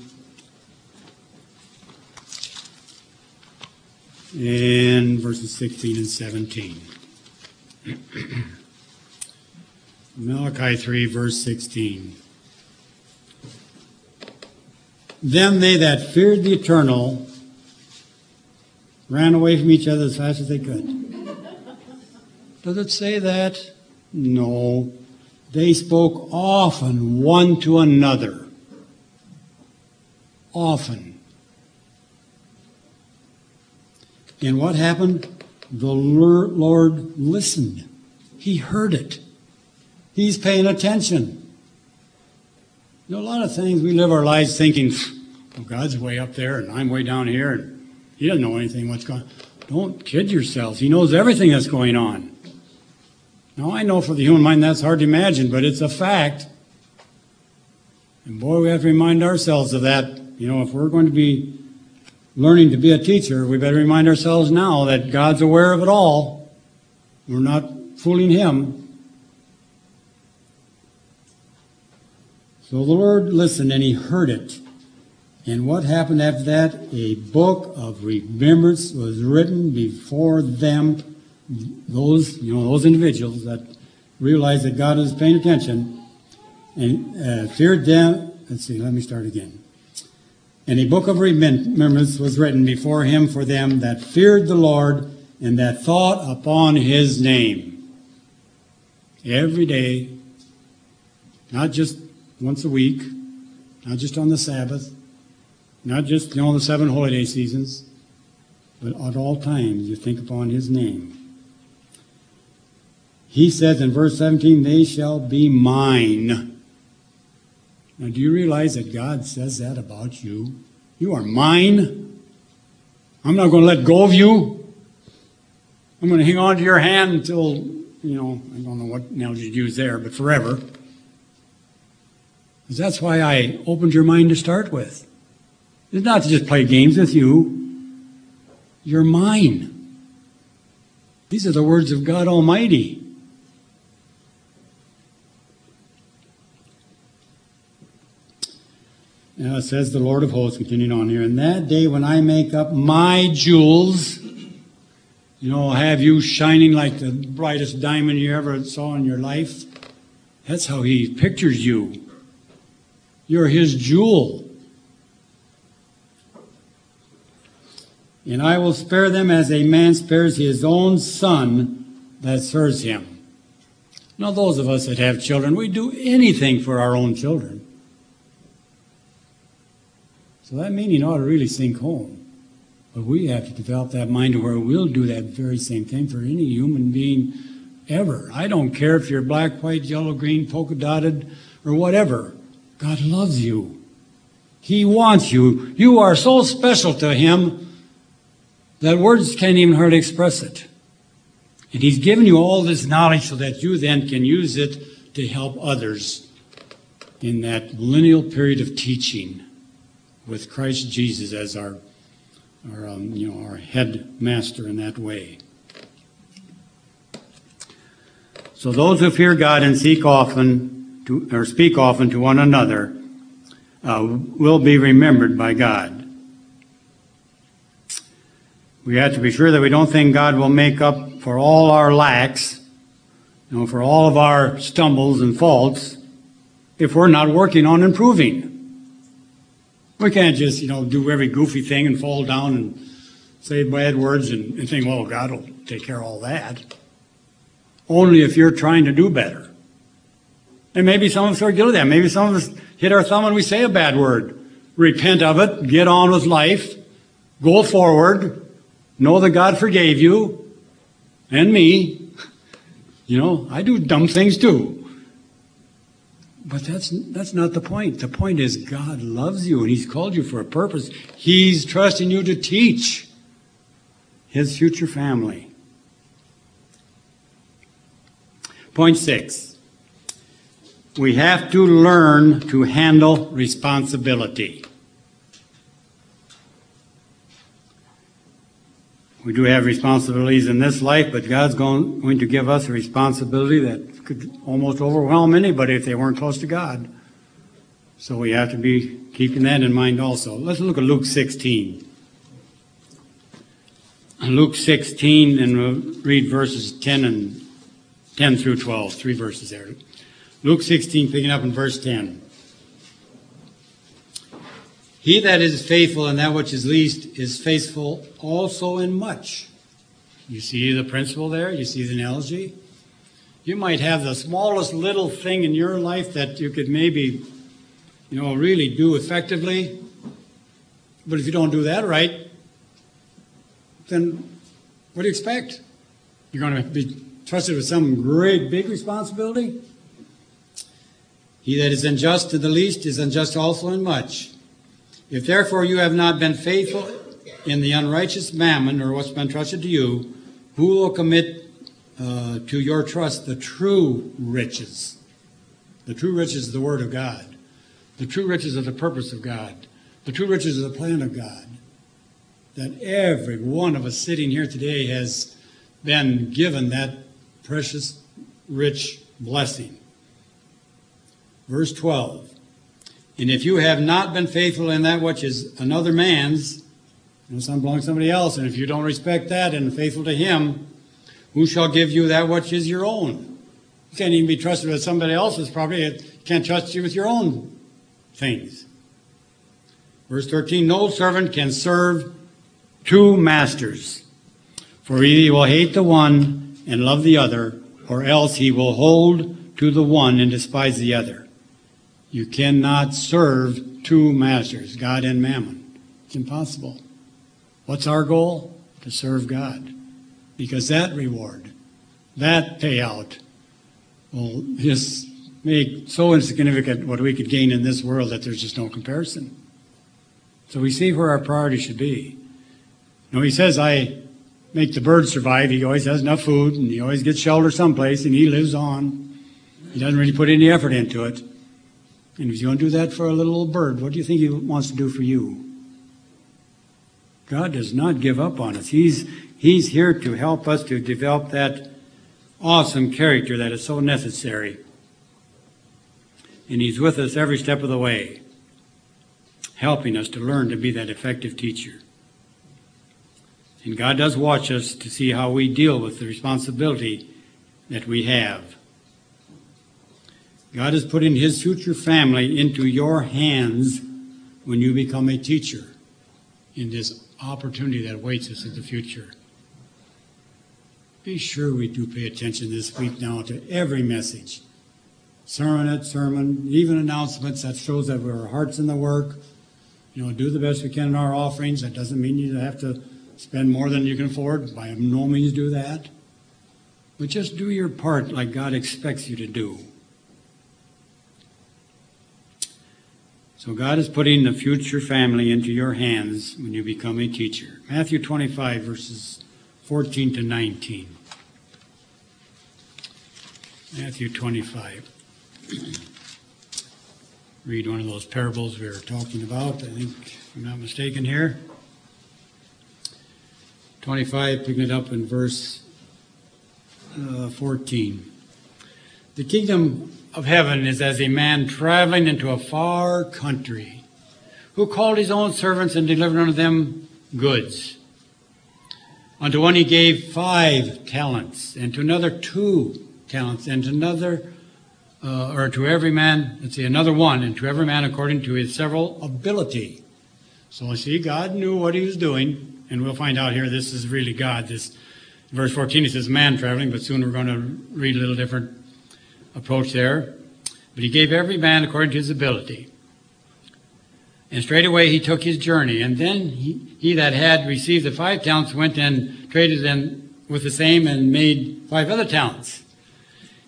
In verses 16 and 17. Malachi 3, verse 16. Then they that feared the Eternal ran away from each other as fast as they could. Does it say that? No. They spoke often one to another. Often. And what happened? The Lord listened. He heard it. He's paying attention. You know, a lot of things we live our lives thinking, well, God's way up there and I'm way down here and He doesn't know anything what's going on. Don't kid yourselves. He knows everything that's going on. Now, I know for the human mind that's hard to imagine, but it's a fact. And boy, we have to remind ourselves of that. You know, if we're going to be learning to be a teacher, we better remind ourselves now that God's aware of it all. We're not fooling Him. So the Lord listened and He heard it. And what happened after that? A book of remembrance was written before them, those individuals that realized that God was paying attention and feared them. Let's see, let me start again. And a book of remembrance was written before Him for them that feared the Lord and that thought upon His name. Every day, not just once a week, not just on the Sabbath, not just, the 7 holiday seasons, but at all times you think upon His name. He says in verse 17, they shall be mine. Now, do you realize that God says that about you? You are mine. I'm not going to let go of you. I'm going to hang on to your hand until, I don't know what analogy to use there, but forever. Because that's why I opened your mind to start with. It's not to just play games with you. You're mine. These are the words of God Almighty. Now it says the Lord of hosts, continuing on here, in that day when I make up my jewels, have you shining like the brightest diamond you ever saw in your life. That's how He pictures you. You're His jewel. And I will spare them as a man spares his own son that serves him. Now those of us that have children, we do anything for our own children. So that meaning ought to really sink home. But we have to develop that mind to where we'll do that very same thing for any human being ever. I don't care if you're black, white, yellow, green, polka dotted, or whatever. God loves you. He wants you. You are so special to Him that words can't even hardly express it. And He's given you all this knowledge so that you then can use it to help others in that millennial period of teaching, with Christ Jesus as our headmaster in that way. So those who fear God and speak often to one another will be remembered by God. We have to be sure that we don't think God will make up for all our lacks, for all of our stumbles and faults, if we're not working on improving. We can't just, do every goofy thing and fall down and say bad words and think, well, God will take care of all that. Only if you're trying to do better. And maybe some of us are guilty of that. Maybe some of us hit our thumb and we say a bad word. Repent of it, get on with life, go forward, know that God forgave you and me, You know, I do dumb things too. But that's not the point. The point is God loves you and He's called you for a purpose. He's trusting you to teach His future family. Point 6. We have to learn to handle responsibility. We do have responsibilities in this life, but God's going to give us a responsibility that could almost overwhelm anybody if they weren't close to God. So we have to be keeping that in mind also. Let's look at Luke 16. Luke 16, and we'll read verses 10 through 12, 3 verses there. Luke 16, picking up in verse 10. He that is faithful in that which is least is faithful also in much. You see the principle there? You see the analogy? You might have the smallest little thing in your life that you could maybe, really do effectively. But if you don't do that right, then what do you expect? You're going to be trusted with some great big responsibility? He that is unjust to the least is unjust also in much. If therefore you have not been faithful in the unrighteous mammon, or what's been trusted to you, who will commit to your trust the true riches? The true riches is the Word of God. The true riches are the purpose of God. The true riches are the plan of God. That every one of us sitting here today has been given that precious, rich blessing. Verse 12. And if you have not been faithful in that which is another man's, something belongs to somebody else, and if you don't respect that and faithful to him, who shall give you that which is your own? You can't even be trusted with somebody else's property. You can't trust you with your own things. Verse 13, no servant can serve two masters, for either he will hate the one and love the other, or else he will hold to the one and despise the other. You cannot serve two masters, God and mammon. It's impossible. What's our goal? To serve God. Because that reward, that payout, will just make so insignificant what we could gain in this world that there's just no comparison. So we see where our priority should be. He says, I make the bird survive. He always has enough food, and he always gets shelter someplace, and he lives on. He doesn't really put any effort into it. And if he's going to do that for a little old bird, what do you think he wants to do for you? God does not give up on us. He's here to help us to develop that awesome character that is so necessary. And He's with us every step of the way, helping us to learn to be that effective teacher. And God does watch us to see how we deal with the responsibility that we have. God is putting His future family into your hands when you become a teacher in this opportunity that awaits us in the future. Be sure we do pay attention this week now to every message. Sermon at sermon, even announcements that shows that our heart's in the work. Do the best we can in our offerings. That doesn't mean you have to spend more than you can afford. By no means do that. But just do your part like God expects you to do. So God is putting the future family into your hands when you become a teacher. Matthew 25, verses 14 to 19. Matthew 25. Read one of those parables we were talking about, I think, if I'm not mistaken here. 25, picking it up in verse 14. The kingdom of heaven is as a man traveling into a far country, who called his own servants and delivered unto them goods. Unto one he gave 5 talents, and to another 2 talents, and to another, to every man, another 1, and to every man according to his several ability. So I see God knew what He was doing, and we'll find out here this is really God. This verse 14, it says man traveling, but soon we're going to read a little different approach there. But He gave every man according to his ability. And straightway he took his journey. And then he that had received the 5 talents went and traded them with the same and made 5 other talents.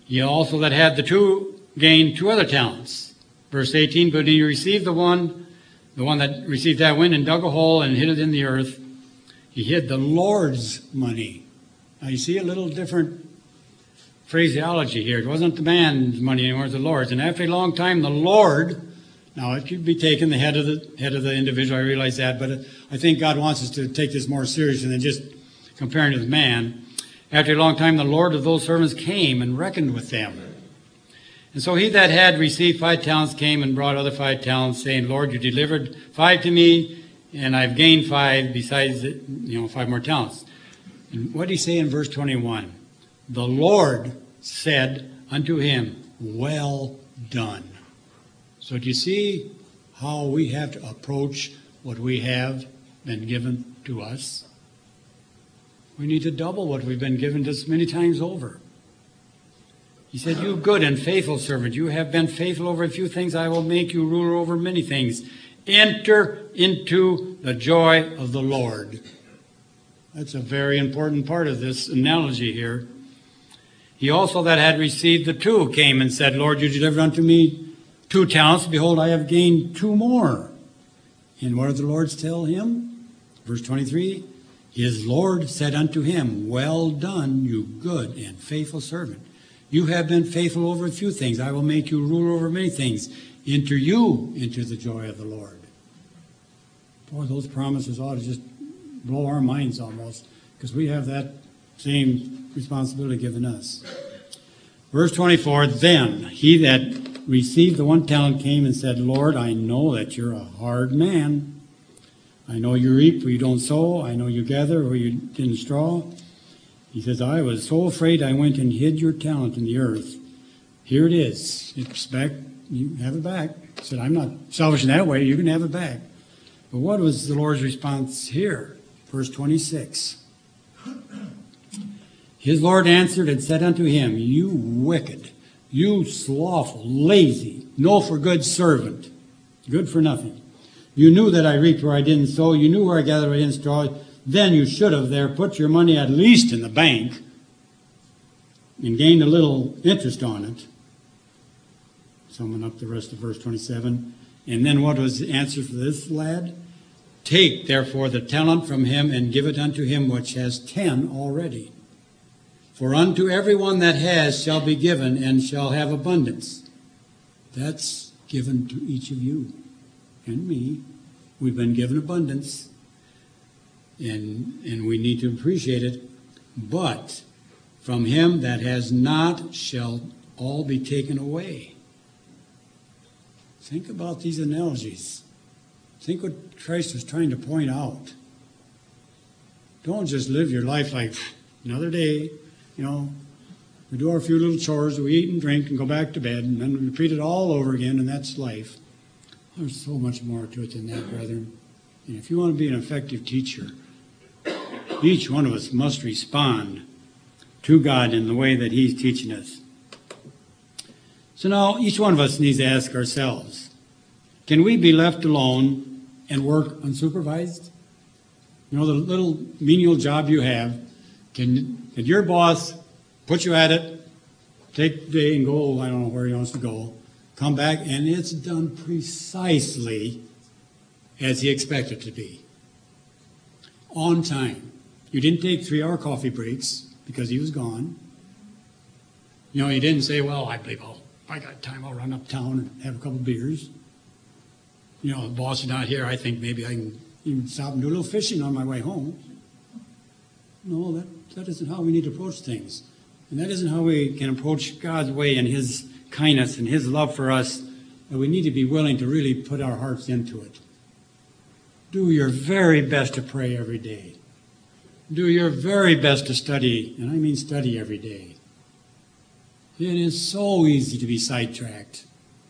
He also that had the two gained 2 other talents. Verse 18, but he received the one that received that went and dug a hole and hid it in the earth. He hid the Lord's money. Now you see a little different phraseology here. It wasn't the man's money anymore, it was the Lord's. And after a long time, the Lord, now it could be taken the head of the individual, I realize that, but I think God wants us to take this more seriously than just comparing to the man. After a long time, the Lord of those servants came and reckoned with them. And so he that had received 5 talents came and brought other 5 talents, saying, Lord, you delivered 5 to me, and I've gained 5 besides, 5 more talents. And what did he say in verse 21? The Lord said unto him, well done. So do you see how we have to approach what we have been given to us? We need to double what we've been given just many times over. He said, you good and faithful servant, you have been faithful over a few things, I will make you ruler over many things. Enter into the joy of the Lord. That's a very important part of this analogy here. He also that had received the 2 came and said, Lord, you delivered unto me 2 talents. Behold, I have gained 2 more. And what did the Lord tell him? Verse 23, his Lord said unto him, well done, you good and faithful servant. You have been faithful over a few things. I will make you ruler over many things. Enter you into the joy of the Lord. Boy, those promises ought to just blow our minds almost, because we have that same responsibility given us. Verse 24, then he that received the 1 talent came and said, Lord, I know that you're a hard man. I know you reap where you don't sow. I know you gather where you didn't straw. He says, I was so afraid I went and hid your talent in the earth. Here it is. It's back. You have it back. He said, I'm not selfish in that way. You can have it back. But what was the Lord's response here? Verse 26. His Lord answered and said unto him, you wicked, you slothful, lazy, no for good servant, good for nothing. You knew that I reaped where I didn't sow. You knew where I gathered where I didn't straw. Then you should have there put your money at least in the bank and gained a little interest on it. Summing up the rest of verse 27. And then what was the answer for this lad? Take therefore the talent from him and give it unto him which has 10 already. For unto every one that has shall be given and shall have abundance. That's given to each of you and me. We've been given abundance. And we need to appreciate it. But from him that has not shall all be taken away. Think about these analogies. Think what Christ was trying to point out. Don't just live your life like another day. We do our few little chores, we eat and drink and go back to bed, and then we repeat it all over again, and that's life. There's so much more to it than that, brethren. And if you want to be an effective teacher, each one of us must respond to God in the way that He's teaching us. So now each one of us needs to ask ourselves, can we be left alone and work unsupervised? The little menial job you have, can your boss put you at it, take the day and go, I don't know where he wants to go, come back, and it's done precisely as he expected it to be. On time. You didn't take 3-hour coffee breaks because he was gone. You didn't say, well, I believe I got time, I'll run uptown and have a couple beers. The boss is not here, I think maybe I can even stop and do a little fishing on my way home. No, that isn't how we need to approach things. And that isn't how we can approach God's way and His kindness and His love for us. And we need to be willing to really put our hearts into it. Do your very best to pray every day. Do your very best to study, and I mean study every day. It is so easy to be sidetracked.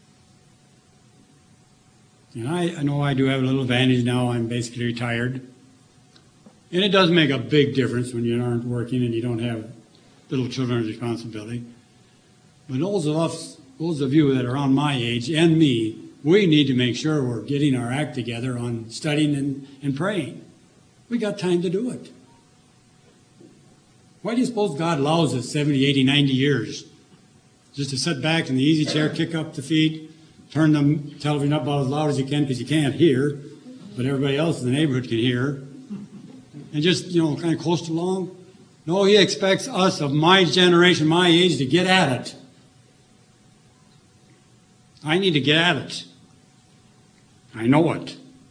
And I know I do have a little advantage now. I'm basically retired. And it does make a big difference when you aren't working and you don't have little children's responsibility. But those of you that are on my age and me, we need to make sure we're getting our act together on studying and praying. We got time to do it. Why do you suppose God allows us 70, 80, 90 years just to sit back in the easy chair, kick up the feet, turn the television up about as loud as you can because you can't hear, but everybody else in the neighborhood can hear, and just, kind of coast along. No, he expects us of my generation, my age, to get at it. I need to get at it. I know it.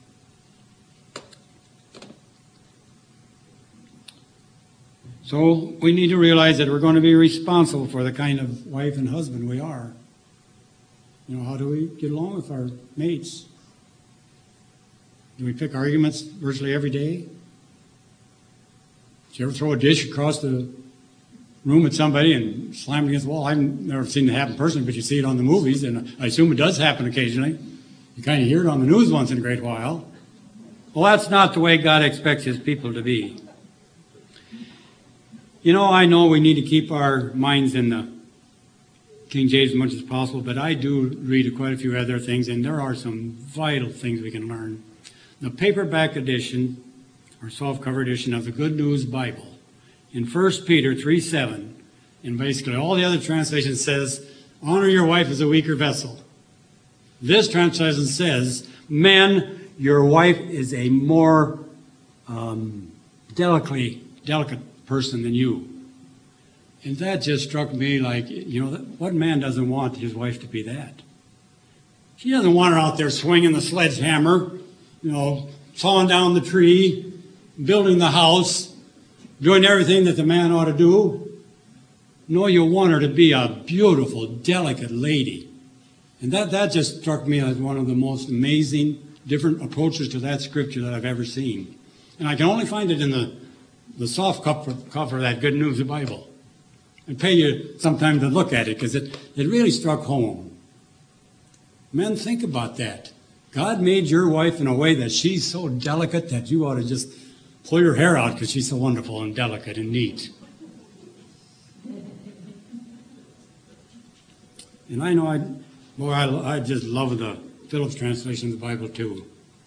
So we need to realize that we're going to be responsible for the kind of wife and husband we are. How do we get along with our mates? Do we pick arguments virtually every day? Did you ever throw a dish across the room at somebody and slam it against the wall? I've never seen it happen personally, but you see it on the movies, and I assume it does happen occasionally. You kind of hear it on the news once in a great while. Well, that's not the way God expects his people to be. I know we need to keep our minds in the King James as much as possible, but I do read quite a few other things, and there are some vital things we can learn. The paperback edition, or softcover edition of the Good News Bible, in 1 Peter 3:7, and basically all the other translations says, honor your wife as a weaker vessel. This translation says, men, your wife is a more delicate person than you. And that just struck me like, what man doesn't want his wife to be that? She doesn't want her out there swinging the sledgehammer, sawing down the tree, building the house, doing everything that the man ought to do. No, you want her to be a beautiful, delicate lady. And that just struck me as one of the most amazing different approaches to that scripture that I've ever seen. And I can only find it in the soft cover of that Good News Bible. And pay you some time to look at it because it really struck home. Men, think about that. God made your wife in a way that she's so delicate that you ought to just pull your hair out because she's so wonderful and delicate and neat. And I know I just love the Phillips translation of the Bible too.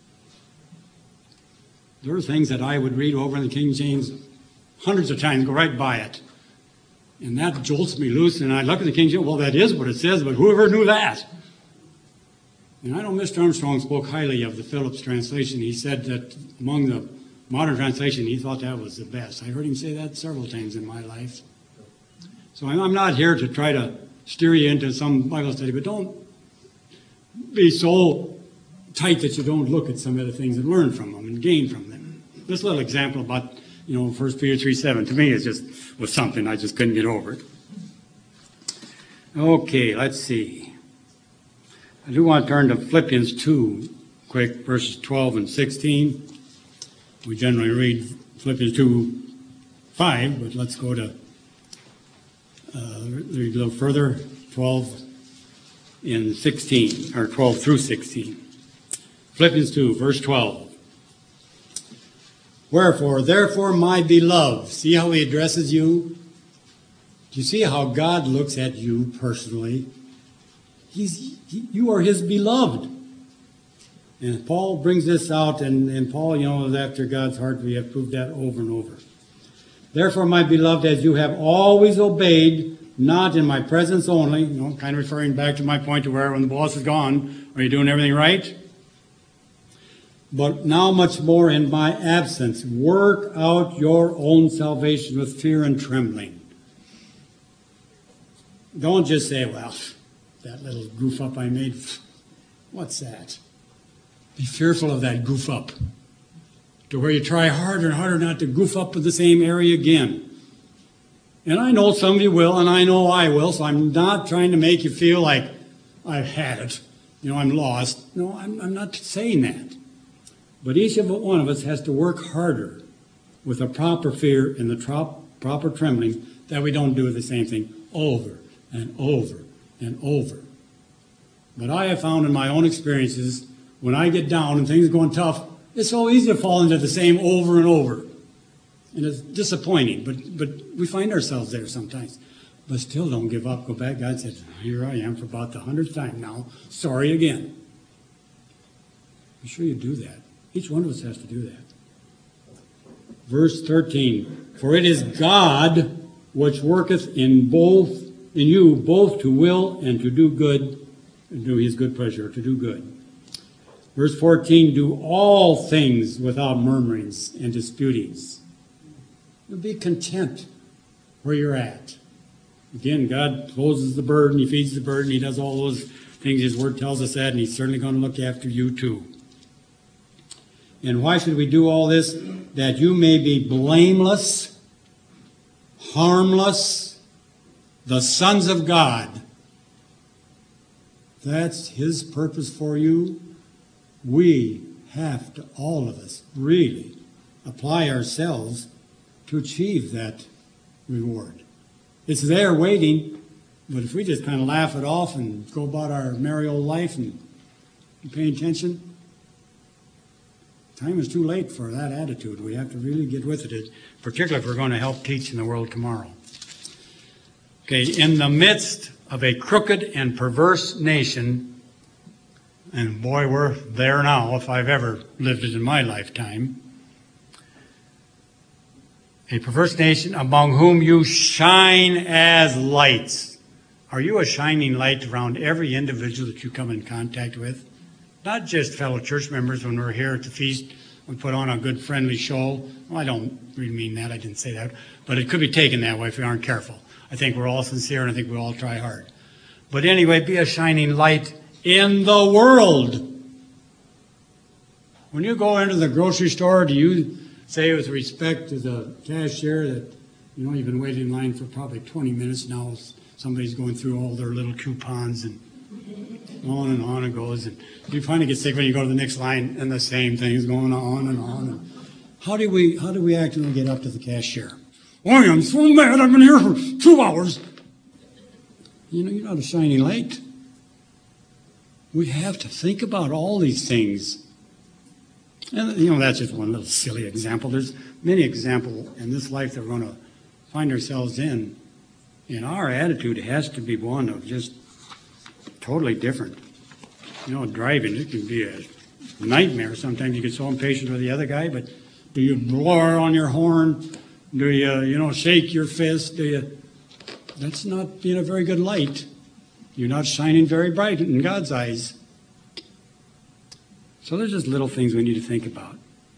There are things that I would read over in the King James hundreds of times, go right by it. And that jolts me loose, and I look at the King James, well, that is what it says, but whoever knew that? And I know Mr. Armstrong spoke highly of the Phillips translation. He said that among the modern translation, he thought that was the best. I heard him say that several times in my life. So I'm not here to try to steer you into some Bible study, but don't be so tight that you don't look at some of the things and learn from them and gain from them. This little example about 1 Peter 3:7, to me, was something I just couldn't get over it. Okay, let's see. I do want to turn to Philippians 2, quick, verses 12 and 16. We generally read Philippians 2:5, but let's go to read a little further, 12 and 16, or 12 through 16. Philippians 2, verse 12. Wherefore, therefore, my beloved, see how he addresses you? Do you see how God looks at you personally? You are his beloved. And Paul brings this out, and Paul, is after God's heart. We have proved that over and over. Therefore, my beloved, as you have always obeyed, not in my presence only, kind of referring back to my point to where when the boss is gone, are you doing everything right? But now much more in my absence, work out your own salvation with fear and trembling. Don't just say, well, that little goof up I made, what's that? Be fearful of that goof up, to where you try harder and harder not to goof up in the same area again. And I know some of you will, and I know I will, so I'm not trying to make you feel like I've had it. I'm lost. No, I'm not saying that. But each one of us has to work harder with a proper fear and the proper trembling that we don't do the same thing over and over and over. But I have found in my own experiences, when I get down and things are going tough, it's so easy to fall into the same over and over. And it's disappointing, but we find ourselves there sometimes. But still don't give up. Go back. God said, here I am for about the 100th time now. Sorry again. Be sure you do that. Each one of us has to do that. Verse 13, for it is God which worketh in both in you both to will and to do good, and do his good pleasure, to do good. Verse 14, do all things without murmurings and disputings. Be content where you're at. Again, God closes the bird and he feeds the bird and he does all those things. His word tells us that, and he's certainly going to look after you too. And why should we do all this? That you may be blameless, harmless, the sons of God. That's his purpose for you. We have to, all of us, really apply ourselves to achieve that reward. It's there waiting, but if we just kind of laugh it off and go about our merry old life and pay attention, time is too late for that attitude. We have to really get with it, particularly if we're going to help teach in the world tomorrow. Okay, in the midst of a crooked and perverse nation, and boy, we're there now if I've ever lived it in my lifetime, a perverse nation among whom you shine as lights. Are you a shining light around every individual that you come in contact with? Not just fellow church members when we're here at the feast, we put on a good friendly show. Well, I don't really mean that, I didn't say that, but it could be taken that way if we aren't careful. I think we're all sincere and I think we all try hard. But anyway, be a shining light in the world. When you go into the grocery store, do you say with respect to the cashier that, you've been waiting in line for probably 20 minutes now, somebody's going through all their little coupons and on it goes, and you finally get sick when you go to the next line and the same thing is going on and on. And how do we actually get up to the cashier? Oh, I'm so mad, I've been here for 2 hours. You're not a shining light. We have to think about all these things. And, that's just one little silly example. There's many examples in this life that we're going to find ourselves in. And our attitude has to be one of just totally different. Driving, it can be a nightmare. Sometimes you get so impatient with the other guy, but do you blow on your horn? Do you, shake your fist? That's not being a very good light. You're not shining very bright in God's eyes. So there's just little things we need to think about.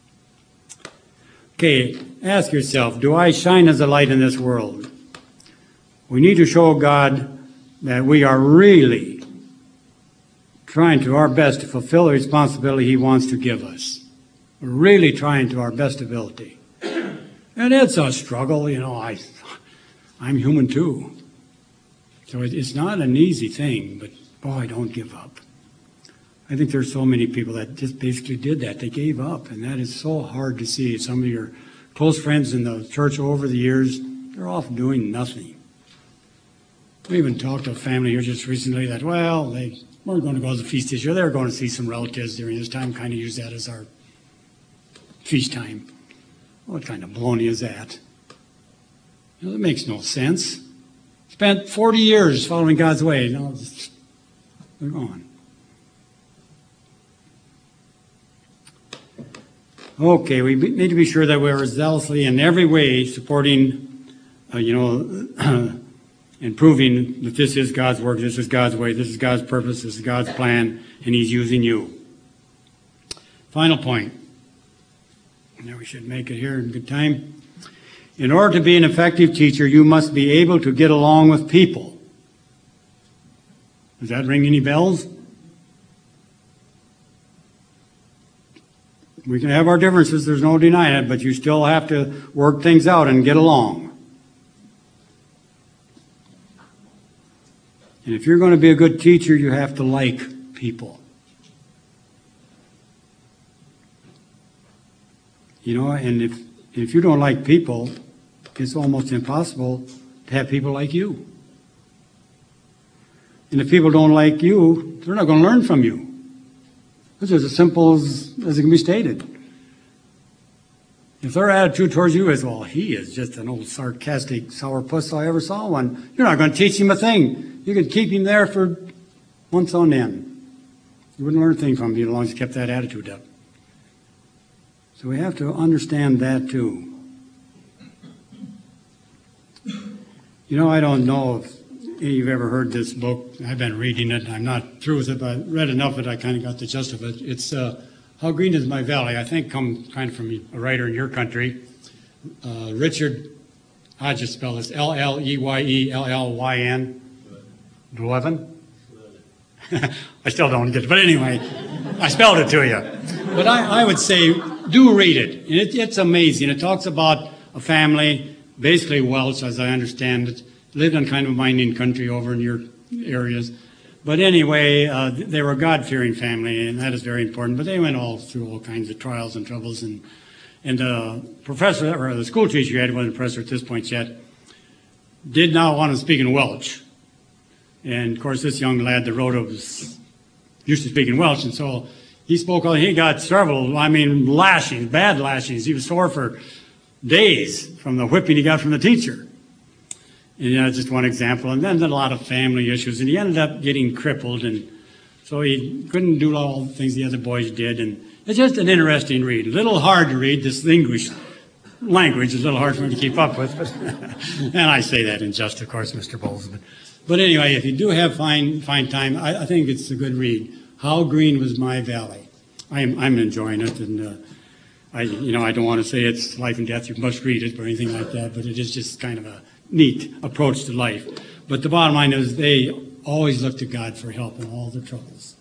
Okay, ask yourself, do I shine as a light in this world? We need to show God that we are really trying to our best to fulfill the responsibility he wants to give us. We're really trying to our best ability. And it's a struggle, I'm human too. So it's not an easy thing, but boy, don't give up. I think there's so many people that just basically did that. They gave up, and that is so hard to see. Some of your close friends in the church over the years, they're off doing nothing. We even talked to a family here just recently that, they weren't going to go to the feast this year. They were going to see some relatives during this time, kind of use that as our feast time. What kind of baloney is that? That makes no sense. Spent 40 years following God's way. Now they're gone. Okay, we need to be sure that we're zealously in every way supporting, and proving that this is God's work, this is God's way, this is God's purpose, this is God's plan, and he's using you. Final point. Now we should make it here in good time. In order to be an effective teacher, you must be able to get along with people. Does that ring any bells? We can have our differences, there's no denying it, but you still have to work things out and get along. And if you're going to be a good teacher, you have to like people. And if you don't like people, it's almost impossible to have people like you. And if people don't like you, they're not going to learn from you. It's as simple as it can be stated. If their attitude towards you is, he is just an old sarcastic sourpuss, I ever saw one, you're not going to teach him a thing. You could keep him there for months on end. You wouldn't learn a thing from him as long as you kept that attitude up. So we have to understand that too. I don't know you've ever heard this book. I've been reading it. I'm not through with it, but I read enough of it. I kind of got the gist of it. It's How Green Is My Valley. I think comes kind of from a writer in your country, Richard. I just spell this Leyeellyn. Levin. I still don't get it, but anyway, I spelled it to you. But I would say do read it. It's amazing. It talks about a family, basically Welsh, as I understand it, lived in kind of a mining country over in your areas. But anyway, they were a God-fearing family, and that is very important. But they went through all kinds of trials and troubles. And the professor, or the school teacher you had, wasn't a professor at this point yet, did not want to speak in Welsh. And of course, this young lad that wrote it was used to speaking Welsh, and so he got several, lashings, bad lashings. He was sore for days from the whipping he got from the teacher. And that's just one example. And then a lot of family issues. And he ended up getting crippled. And so he couldn't do all the things the other boys did. And it's just an interesting read. A little hard to read. This English language is a little hard for me to keep up with. But and I say that in jest, of course, Mr. Bowles. But anyway, if you do have fine time, I think it's a good read. How Green Was My Valley. I'm enjoying it. And I don't want to say it's life and death, you must read it or anything like that, but it is just kind of a neat approach to life. But the bottom line is they always look to God for help in all their troubles.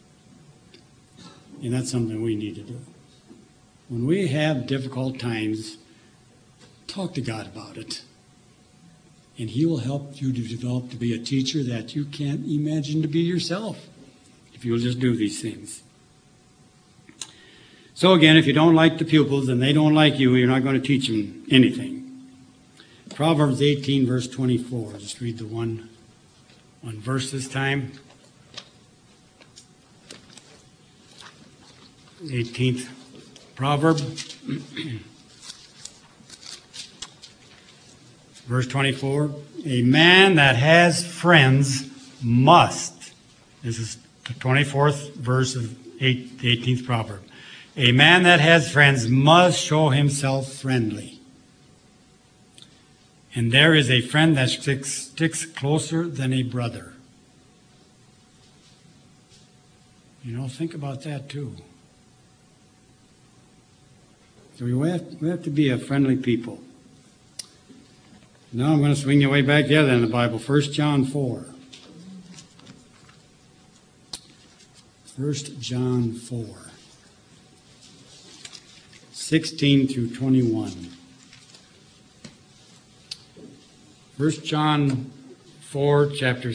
And that's something we need to do. When we have difficult times, talk to God about it. And He will help you to develop to be a teacher that you can't imagine to be yourself if you'll just do these things. So again, if you don't like the pupils and they don't like you, you're not going to teach them anything. Proverbs 18, verse 24. Just read the one verse this time. 18th proverb. Verse 24. A man that has friends must. This is the 24th verse of the 18th proverb. A man that has friends must show himself friendly. And there is a friend that sticks closer than a brother. Think about that too. So we have to be a friendly people. Now I'm going to swing you way back the other end of the Bible, 1 John 4. 1 John 4. 16 through 21. 1 John 4, chapter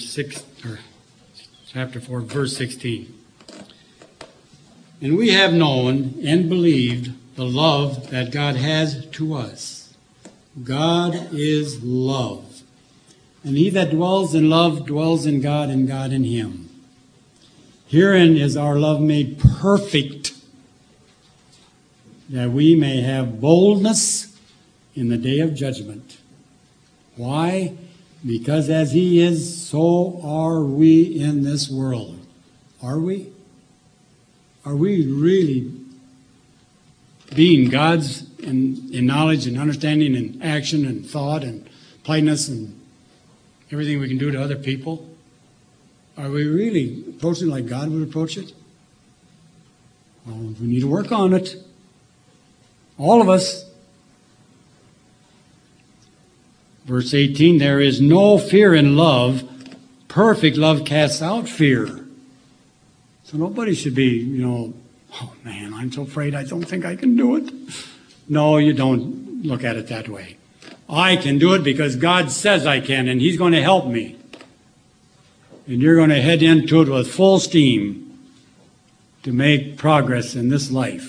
4, verse 16. And we have known and believed the love that God has to us. God is love. And he that dwells in love dwells in God, and God in him. Herein is our love made perfect, that we may have boldness in the day of judgment. Why? Because as He is, so are we in this world. Are we? Are we really being God's in knowledge and understanding and action and thought and politeness and everything we can do to other people? Are we really approaching like God would approach it? Well, we need to work on it. All of us. Verse 18, there is no fear in love. Perfect love casts out fear. So nobody should be, oh man, I'm so afraid I don't think I can do it. No, you don't look at it that way. I can do it because God says I can, and He's going to help me. And you're going to head into it with full steam to make progress in this life.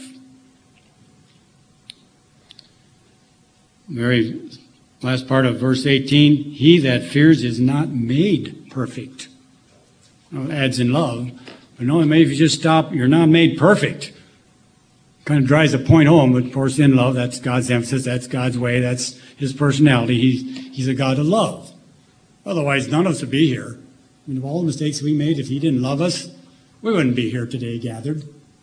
Very last part of verse 18, he that fears is not made perfect. Well, it adds in love. But no, maybe if you just stop, you're not made perfect. Kind of drives the point home, but of course in love, that's God's emphasis, that's God's way, that's His personality. He's a God of love. Otherwise, none of us would be here. Of all the mistakes we made, if He didn't love us, we wouldn't be here today gathered.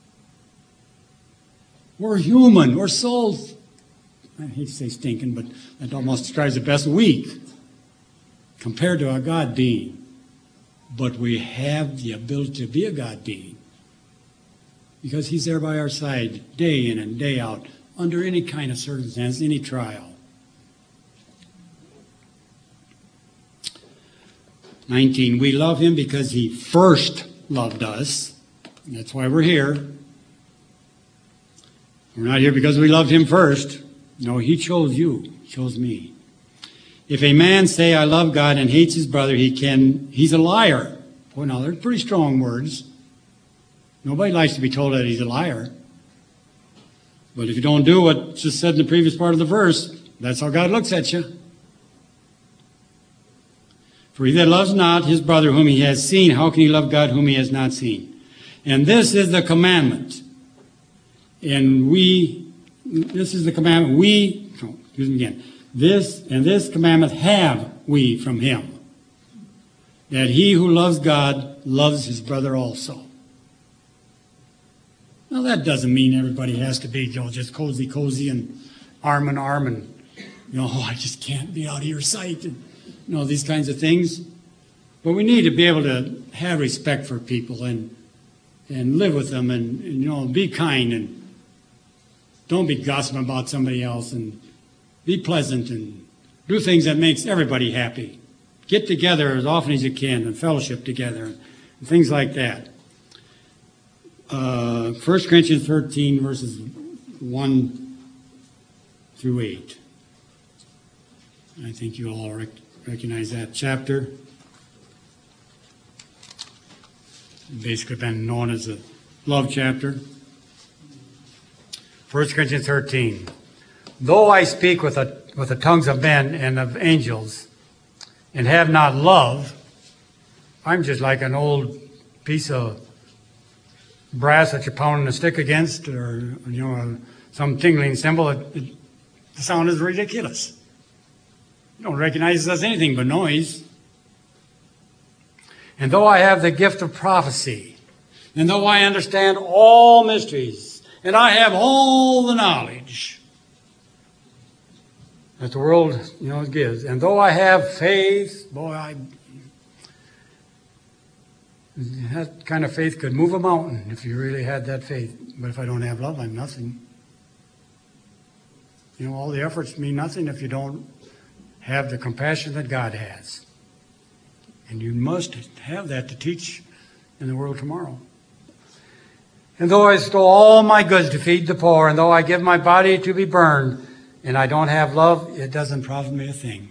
We're human. We're souls. I hate to say stinking, but that almost describes it best. Weak. compared to a God being. But we have the ability to be a God being because He's there by our side day in and day out under any kind of circumstance, any trial. 19, we love Him because He first loved us. That's why we're here. We're not here because we loved Him first. No, He chose you, He chose me. If a man say, I love God and hates his brother, he's a liar. Well, now, they're pretty strong words. Nobody likes to be told that he's a liar. But if you don't do what's just said in the previous part of the verse, that's how God looks at you. For he that loves not his brother whom he has seen, how can he love God whom he has not seen? And this is the commandment. This is the commandment this commandment have we from Him, that he who loves God loves his brother also. Now that doesn't mean everybody has to be, just cozy and arm in arm and, I just can't be out of your sight and, these kinds of things. But we need to be able to have respect for people and live with them and be kind and don't be gossiping about somebody else and be pleasant and do things that makes everybody happy. Get together as often as you can and fellowship together and things like that. 1 Corinthians 13, verses 1 through 8. I think you all recognize that chapter. Basically been known as the love chapter. 1 Corinthians 13. Though I speak with the tongues of men and of angels, and have not love, I'm just like an old piece of brass that you're pounding a stick against, or some tingling cymbal. The sound is ridiculous. You don't recognize it as anything but noise. And though I have the gift of prophecy, and though I understand all mysteries, and I have all the knowledge that the world, gives. And though I have faith, that kind of faith could move a mountain if you really had that faith. But if I don't have love, I'm nothing. All the efforts mean nothing if you don't have the compassion that God has. And you must have that to teach in the world tomorrow. And though I bestow all my goods to feed the poor, and though I give my body to be burned, and I don't have love, it doesn't profit me a thing.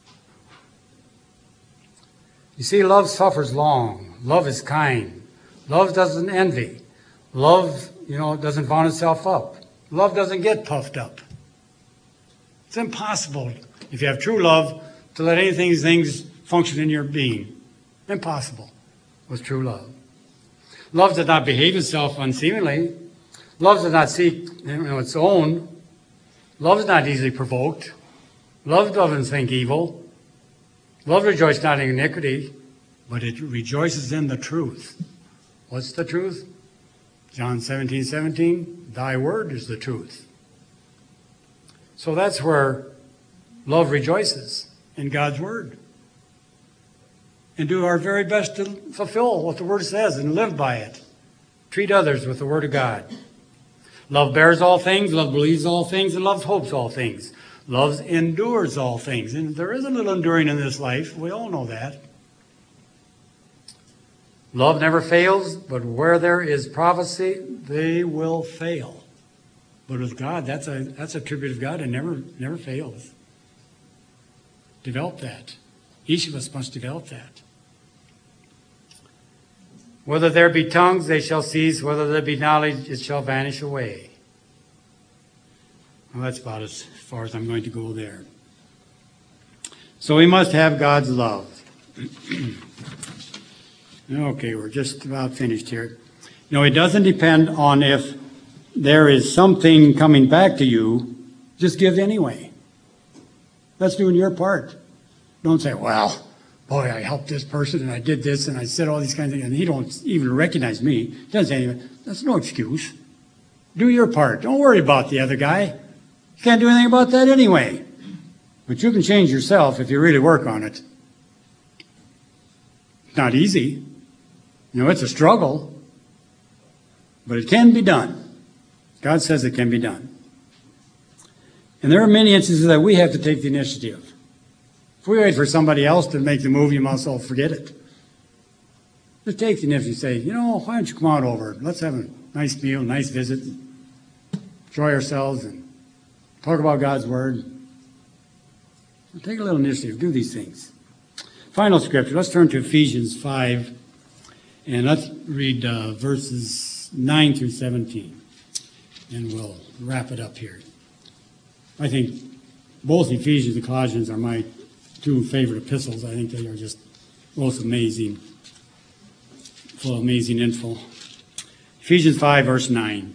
You see, love suffers long. Love is kind. Love doesn't envy. Love, doesn't vaunt itself up. Love doesn't get puffed up. It's impossible, if you have true love, to let things function in your being. Impossible with true love. Love does not behave itself unseemly. Love does not seek its own. Love is not easily provoked. Love doesn't think evil. Love rejoices not in iniquity, but it rejoices in the truth. What's the truth? John 17:17, thy word is the truth. So that's where love rejoices, in God's word. And do our very best to fulfill what the word says and live by it. Treat others with the word of God. Love bears all things, love believes all things, and love hopes all things. Love endures all things. And there is a little enduring in this life. We all know that. Love never fails, but where there is prophecy, they will fail. But with God, that's a tribute of God and never fails. Develop that. Each of us must develop that. Whether there be tongues, they shall cease. Whether there be knowledge, it shall vanish away. Well, that's about as far as I'm going to go there. So we must have God's love. Okay, we're just about finished here. It doesn't depend on if there is something coming back to you. Just give anyway. That's doing your part. Don't say, well, boy, I helped this person and I did this and I said all these kinds of things and he don't even recognize me. He doesn't say anything. That's no excuse. Do your part. Don't worry about the other guy. You can't do anything about that anyway. But you can change yourself if you really work on it. It's not easy. It's a struggle. But it can be done. God says it can be done. And there are many instances that we have to take the initiative. If we wait for somebody else to make the move, you must all forget it. Just take the initiative and say, why don't you come on over? Let's have a nice meal, nice visit, enjoy ourselves, and talk about God's Word. Take a little initiative. Do these things. Final scripture. Let's turn to Ephesians 5, and let's read verses 9 through 17, and we'll wrap it up here. I think both Ephesians and Colossians are my two favorite epistles. I think they are just most amazing, full of amazing info. Ephesians 5, verse 9.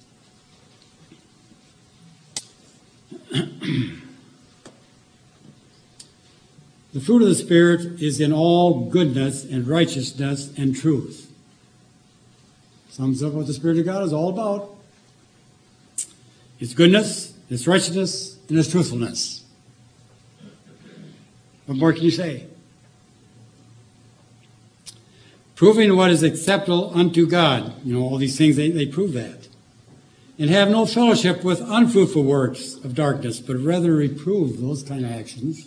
The fruit of the Spirit is in all goodness and righteousness and truth. Sums up what the Spirit of God is all about. It's goodness, it's righteousness, and it's truthfulness. What more can you say? Proving what is acceptable unto God. All these things, they prove that. And have no fellowship with unfruitful works of darkness, but rather reprove those kind of actions.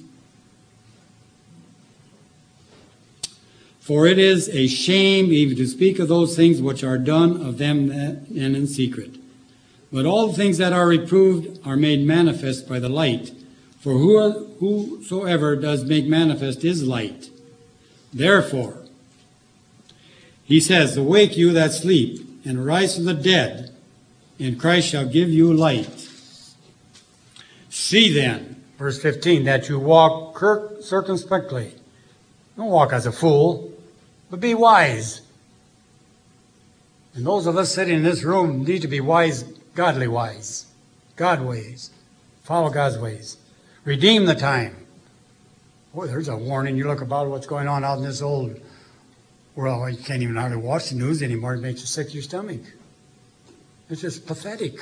For it is a shame even to speak of those things which are done of them and in secret. But all things that are reproved are made manifest by the light. For whosoever does make manifest is light. Therefore, he says, awake you that sleep, and arise from the dead, and Christ shall give you light. See then, verse 15, that you walk circumspectly. Don't walk as a fool, but be wise. And those of us sitting in this room need to be wise, godly wise. God ways. Follow God's ways. Redeem the time. Boy, there's a warning. You look about what's going on out in this old world. You can't even hardly watch the news anymore. It makes you sick to your stomach. It's just pathetic.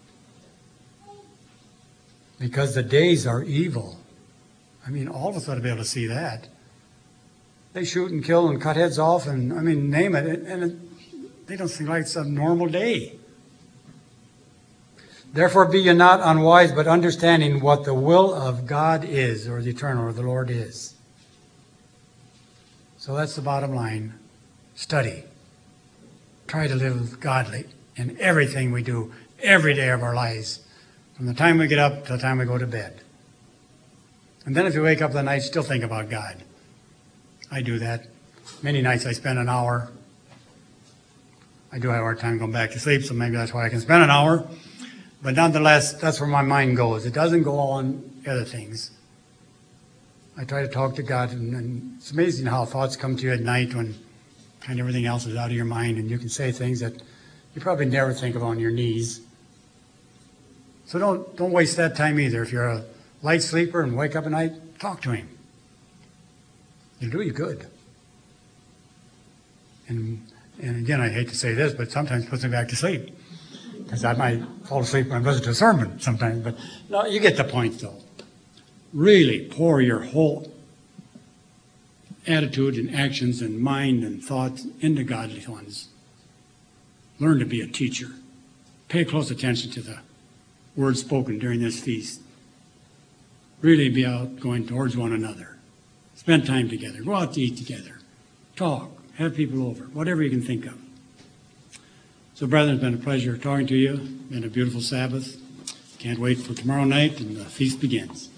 Because the days are evil. All of us ought to be able to see that. They shoot and kill and cut heads off and, name it. They don't seem like it's a normal day. Therefore be ye not unwise, but understanding what the will of God is, or the eternal, or the Lord is. So that's the bottom line. Study. Try to live godly in everything we do, every day of our lives, from the time we get up to the time we go to bed. And then if you wake up that night, still think about God. I do that. Many nights I spend an hour. I do have a hard time going back to sleep, so maybe that's why I can spend an hour. But nonetheless, that's where my mind goes. It doesn't go on other things. I try to talk to God, and it's amazing how thoughts come to you at night when kind of everything else is out of your mind, and you can say things that you probably never think of on your knees. So don't waste that time either. If you're a light sleeper and wake up at night, talk to Him. It'll do you good. And again, I hate to say this, but sometimes it puts me back to sleep. Because I might fall asleep when I listen to a sermon sometimes. But no, you get the point, though. Really pour your whole attitude and actions and mind and thoughts into godly ones. Learn to be a teacher. Pay close attention to the words spoken during this feast. Really be out going towards one another. Spend time together. Go out to eat together. Talk. Have people over. Whatever you can think of. So, brethren, it's been a pleasure talking to you. Been a beautiful Sabbath. Can't wait for tomorrow night and the feast begins.